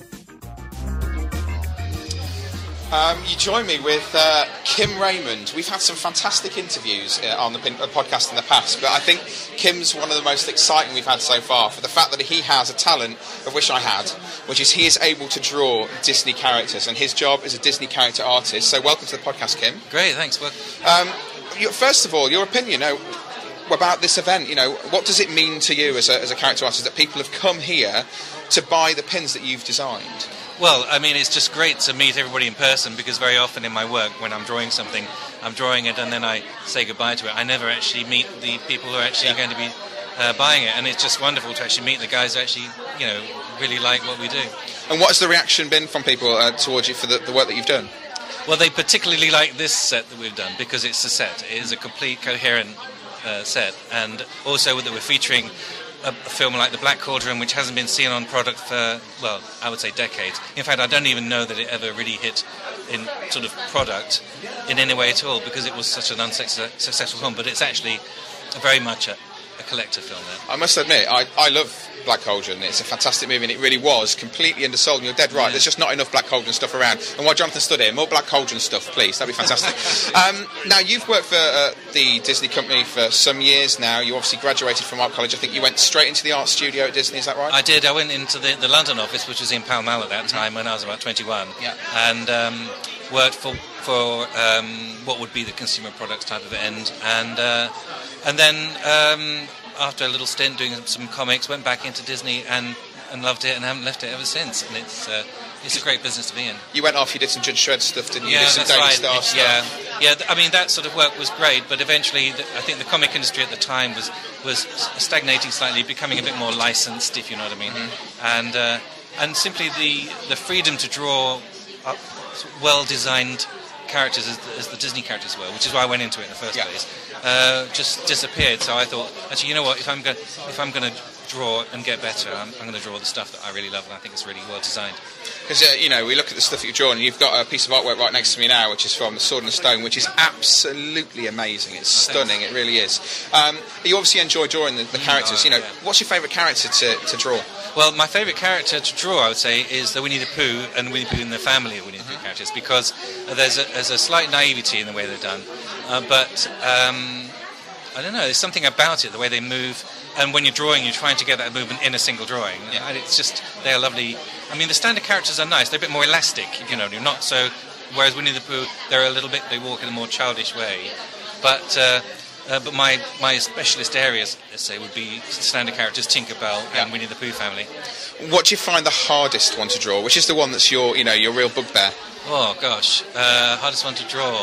Speaker 9: Um, you join me with uh, Kim Raymond. We've had some fantastic interviews uh, on the pin- uh, podcast in the past, but I think Kim's one of the most exciting we've had so far for the fact that he has a talent of which I had, which is he is able to draw Disney characters, and his job is a Disney character artist. So welcome to the podcast, Kim.
Speaker 15: Great, thanks. Well,
Speaker 9: um, you, first of all, your opinion, you know, about this event. You know, what does it mean to you as a, as a character artist that people have come here to buy the pins that you've designed?
Speaker 15: Well, I mean, it's just great to meet everybody in person, because very often in my work, when I'm drawing something, I'm drawing it and then I say goodbye to it. I never actually meet the people who are actually yeah. going to be uh, buying it, and it's just wonderful to actually meet the guys who actually, you know, really like what we do.
Speaker 9: And what has the reaction been from people uh, towards you for the, the work that you've done?
Speaker 15: Well, they particularly like this set that we've done, because it's a set. It is a complete, coherent uh, set, and also that we're featuring a, a film like The Black Cauldron, which hasn't been seen on product for, well, I would say decades. In fact, I don't even know that it ever really hit in sort of product in any way at all, because it was such an unsuccessful film, but it's actually very much a, a collector film there.
Speaker 9: I must admit, I, I love Black Cauldron. It's a fantastic movie, and it really was completely undersold, and you're dead right. Yeah. There's just not enough Black Cauldron stuff around. And while Jonathan stood here, more Black Cauldron stuff, please. That'd be fantastic. um, now, you've worked for uh, the Disney company for some years now. You obviously graduated from art college. I think you went straight into the art studio at Disney, is that right?
Speaker 15: I did. I went into the, the London office, which was in Pall Mall at that time, when I was about twenty-one.
Speaker 9: Yeah.
Speaker 15: And um, worked for, for um, what would be the consumer products type of end. And, uh, and then... Um, after a little stint doing some comics, went back into Disney and, and loved it, and haven't left it ever since. And it's uh, it's a great business to be in.
Speaker 9: You went off, you did some Judge Dredd stuff, didn't you?
Speaker 15: Yeah,
Speaker 9: you did some
Speaker 15: that's
Speaker 9: Daily
Speaker 15: right.
Speaker 9: Star stuff.
Speaker 15: Yeah, yeah. I mean, that sort of work was great, but eventually, the, I think the comic industry at the time was was stagnating slightly, becoming a bit more licensed, if you know what I mean. Mm-hmm. And uh, and simply the the freedom to draw uh, well-designed characters as the, as the Disney characters were, which is why I went into it in the first yeah. place, uh, just disappeared. So I thought, actually, you know what? If I'm going, if I'm going to draw and get better, I'm, I'm going to draw the stuff that I really love, and I think it's really well designed.
Speaker 9: Because uh, you know, we look at the stuff that you've drawn, and you've got a piece of artwork right next to me now, which is from The Sword and the Stone, which is absolutely amazing. It's oh, stunning. It really is. Um, you obviously enjoy drawing the, the characters.
Speaker 15: Oh,
Speaker 9: you know,
Speaker 15: yeah.
Speaker 9: What's your favourite character to, to draw?
Speaker 15: Well, my favourite character to draw, I would say, is the Winnie the Pooh and Winnie the Pooh and the family of Winnie the Pooh mm-hmm. characters, because there's a, there's a slight naivety in the way they're done, uh, but um, I don't know, there's something about it, the way they move, and when you're drawing, you're trying to get that movement in a single drawing, yeah. and it's just, they're lovely. I mean, the standard characters are nice, they're a bit more elastic, you know, you're not so, whereas Winnie the Pooh, they're a little bit, they walk in a more childish way, but... Uh, Uh, but my, my specialist areas, let's say, would be standard characters, Tinkerbell yeah. and Winnie the Pooh family.
Speaker 9: What do you find the hardest one to draw? Which is the one that's your, you know, your real bugbear?
Speaker 15: Oh gosh, uh, hardest one to draw.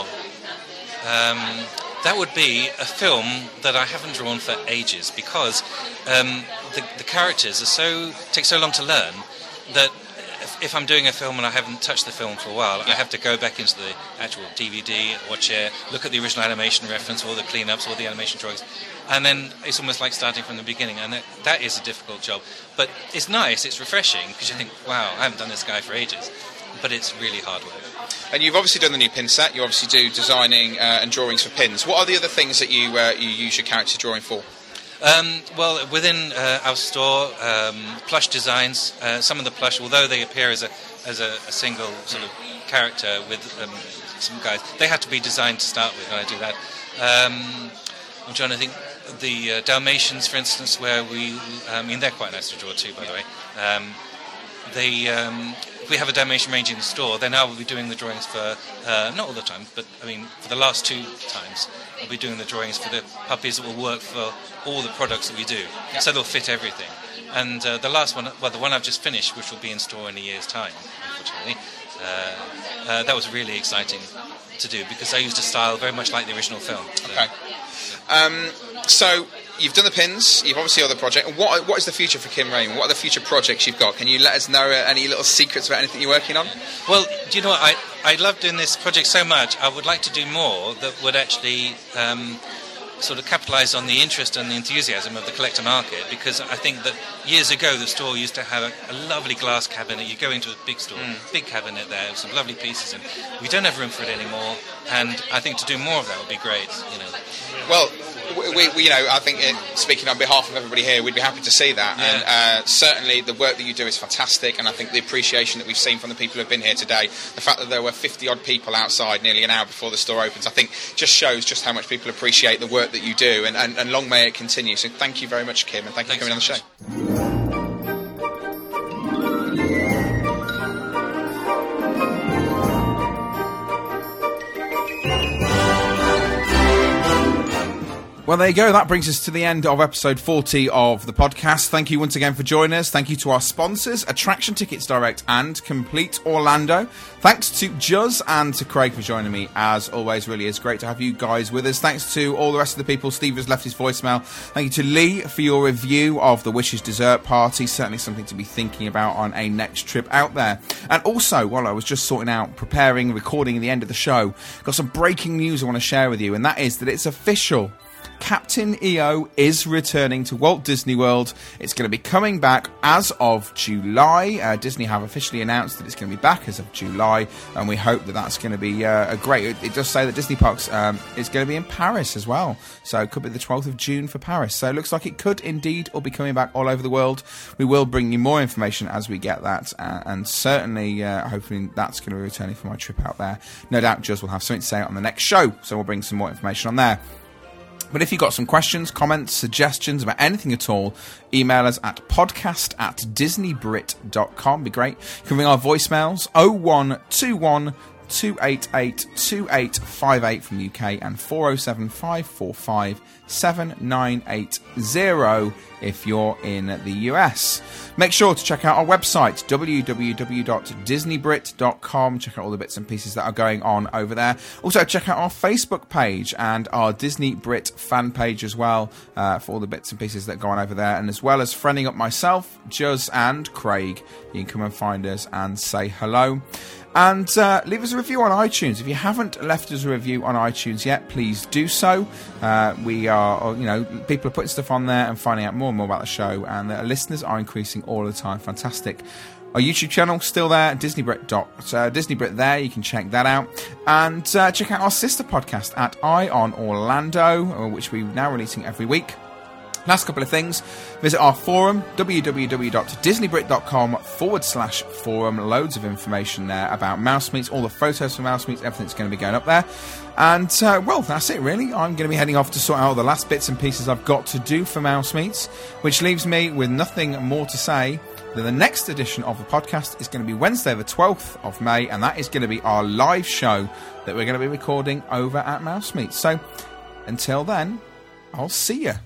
Speaker 15: Um, that would be a film that I haven't drawn for ages, because um, the, the characters are so take so long to learn that. If I'm doing a film and I haven't touched the film for a while, yeah. I have to go back into the actual D V D, watch it, look at the original animation reference, all the cleanups, all the animation drawings, and then it's almost like starting from the beginning, and that, that is a difficult job. But it's nice, it's refreshing, because you think, wow, I haven't done this guy for ages, but it's really hard work.
Speaker 9: And you've obviously done the new pin set, you obviously do designing uh, and drawings for pins. What are the other things that you, uh, you use your character drawing for?
Speaker 15: Um, well, within uh, our store, um, plush designs. Uh, some of the plush, although they appear as a as a, a single sort of character with um, some guys, they had to be designed to start with, and I do that. Um, I'm trying to think. The uh, Dalmatians, for instance, where we, I mean, they're quite nice to draw too, by the way. Um, they, um, we have a Dalmatian range in the store. Then I will be doing the drawings for, uh, not all the time, but I mean, for the last two times, I'll be doing the drawings for the puppies that will work for all the products that we do. Yep. So they'll fit everything. And uh, the last one, well, the one I've just finished, which will be in store in a year's time, unfortunately, uh, uh, that was really exciting to do because I used a style very much like the original film. So.
Speaker 9: Okay. Um, so you've done the pins, you've obviously got the project. What what is the future for Kim Raymond? What are the future projects you've got? Can you let us know uh, any little secrets about anything you're working on?
Speaker 15: Well, do you know what? I, I love doing this project so much. I would like to do more that would actually um, sort of capitalise on the interest and the enthusiasm of the collector market, because I think that years ago the store used to have a, a lovely glass cabinet. You go into a big store, mm. big cabinet there with some lovely pieces, and we don't have room for it anymore, and I think to do more of that would be great, you know.
Speaker 9: Well, we, we you know, I think, it, speaking on behalf of everybody here, we'd be happy to see that.
Speaker 15: Yeah.
Speaker 9: And uh, certainly the work that you do is fantastic, and I think the appreciation that we've seen from the people who have been here today, the fact that there were fifty-odd people outside nearly an hour before the store opens, I think just shows just how much people appreciate the work that you do, and, and, and long may it continue. So thank you very much, Kim, and thank you for coming on the show.
Speaker 2: Well, there you go. That brings us to the end of episode forty of the podcast. Thank you once again for joining us. Thank you to our sponsors, Attraction Tickets Direct and Complete Orlando. Thanks to Juz and to Craig for joining me. As always, really is great to have you guys with us. Thanks to all the rest of the people. Steve has left his voicemail. Thank you to Lee for your review of the Wishes Dessert Party. Certainly something to be thinking about on a next trip out there. And also, while I was just sorting out, preparing, recording the end of the show, got some breaking news I want to share with you, and that is that it's official. Captain E O is returning to Walt Disney World. It's going to be coming back as of July. Uh, Disney have officially announced that it's going to be back as of July, and we hope that that's going to be uh, a great... It, it does say that Disney Parks um, is going to be in Paris as well, so it could be the twelfth of June for Paris. So it looks like it could indeed all be coming back all over the world. We will bring you more information as we get that, uh, and certainly, uh, hopefully, that's going to be returning for my trip out there. No doubt Juz will have something to say on the next show, so we'll bring some more information on there. But if you've got some questions, comments, suggestions about anything at all, email us at podcast at disneybrit dot com. Be great. You can ring our voicemails oh one two one, two eight eight, two eight five eight from the U K and four oh seven, five four five, seven nine eight zero if you're in the U S. Make sure to check out our website, w w w dot disney brit dot com. Check out all the bits and pieces that are going on over there. Also, check out our Facebook page and our Disney Brit fan page as well uh, for all the bits and pieces that go on over there. And as well as friending up myself, Juz and Craig, you can come and find us and say hello. And uh, leave us a review on iTunes. If you haven't left us a review on iTunes yet, please do so. Uh, we are, you know, people are putting stuff on there and finding out more and more about the show, and the listeners are increasing all the time. Fantastic. Our YouTube channel still there, Disney Brit. Uh, Disney Brit there. You can check that out, and uh, check out our sister podcast at Eye on Orlando, which we're now releasing every week. Last couple of things. Visit our forum, w w w dot disneybrit dot com forward slash forum. Loads of information there about Mouse Meets, all the photos for Mouse Meets, everything's going to be going up there. And, uh, well, that's it, really. I'm going to be heading off to sort out all the last bits and pieces I've got to do for Mouse Meets, which leaves me with nothing more to say than the next edition of the podcast is going to be Wednesday the twelfth of May, and that is going to be our live show that we're going to be recording over at Mouse Meets. So, until then, I'll see you.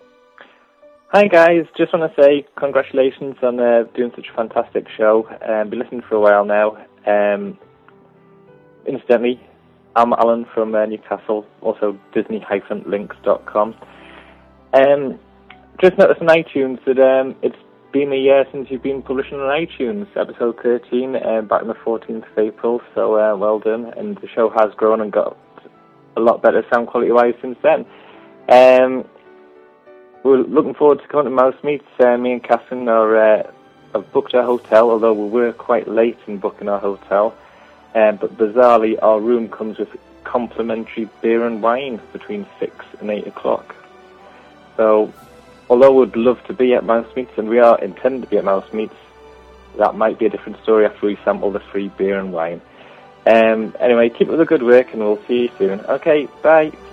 Speaker 16: Hi guys, just want to say congratulations on uh, doing such a fantastic show. I've um, been listening for a while now. Um, incidentally, I'm Alan from uh, Newcastle, also disney dash links dot com. Um, just noticed on iTunes that um, it's been a year since you've been publishing on iTunes, episode thirteen, uh, back on the fourteenth of April, so uh, well done. And the show has grown and got a lot better sound quality-wise since then. Um, We're looking forward to coming to Mouse Meets. Uh, me and Catherine are, uh, have booked our hotel, although we were quite late in booking our hotel. Um, but bizarrely, our room comes with complimentary beer and wine between six and eight o'clock. So, although we'd love to be at Mouse Meets, and we are intending to be at Mouse Meets, that might be a different story after we sample the free beer and wine. Um, anyway, keep up the good work, and we'll see you soon. Okay, bye.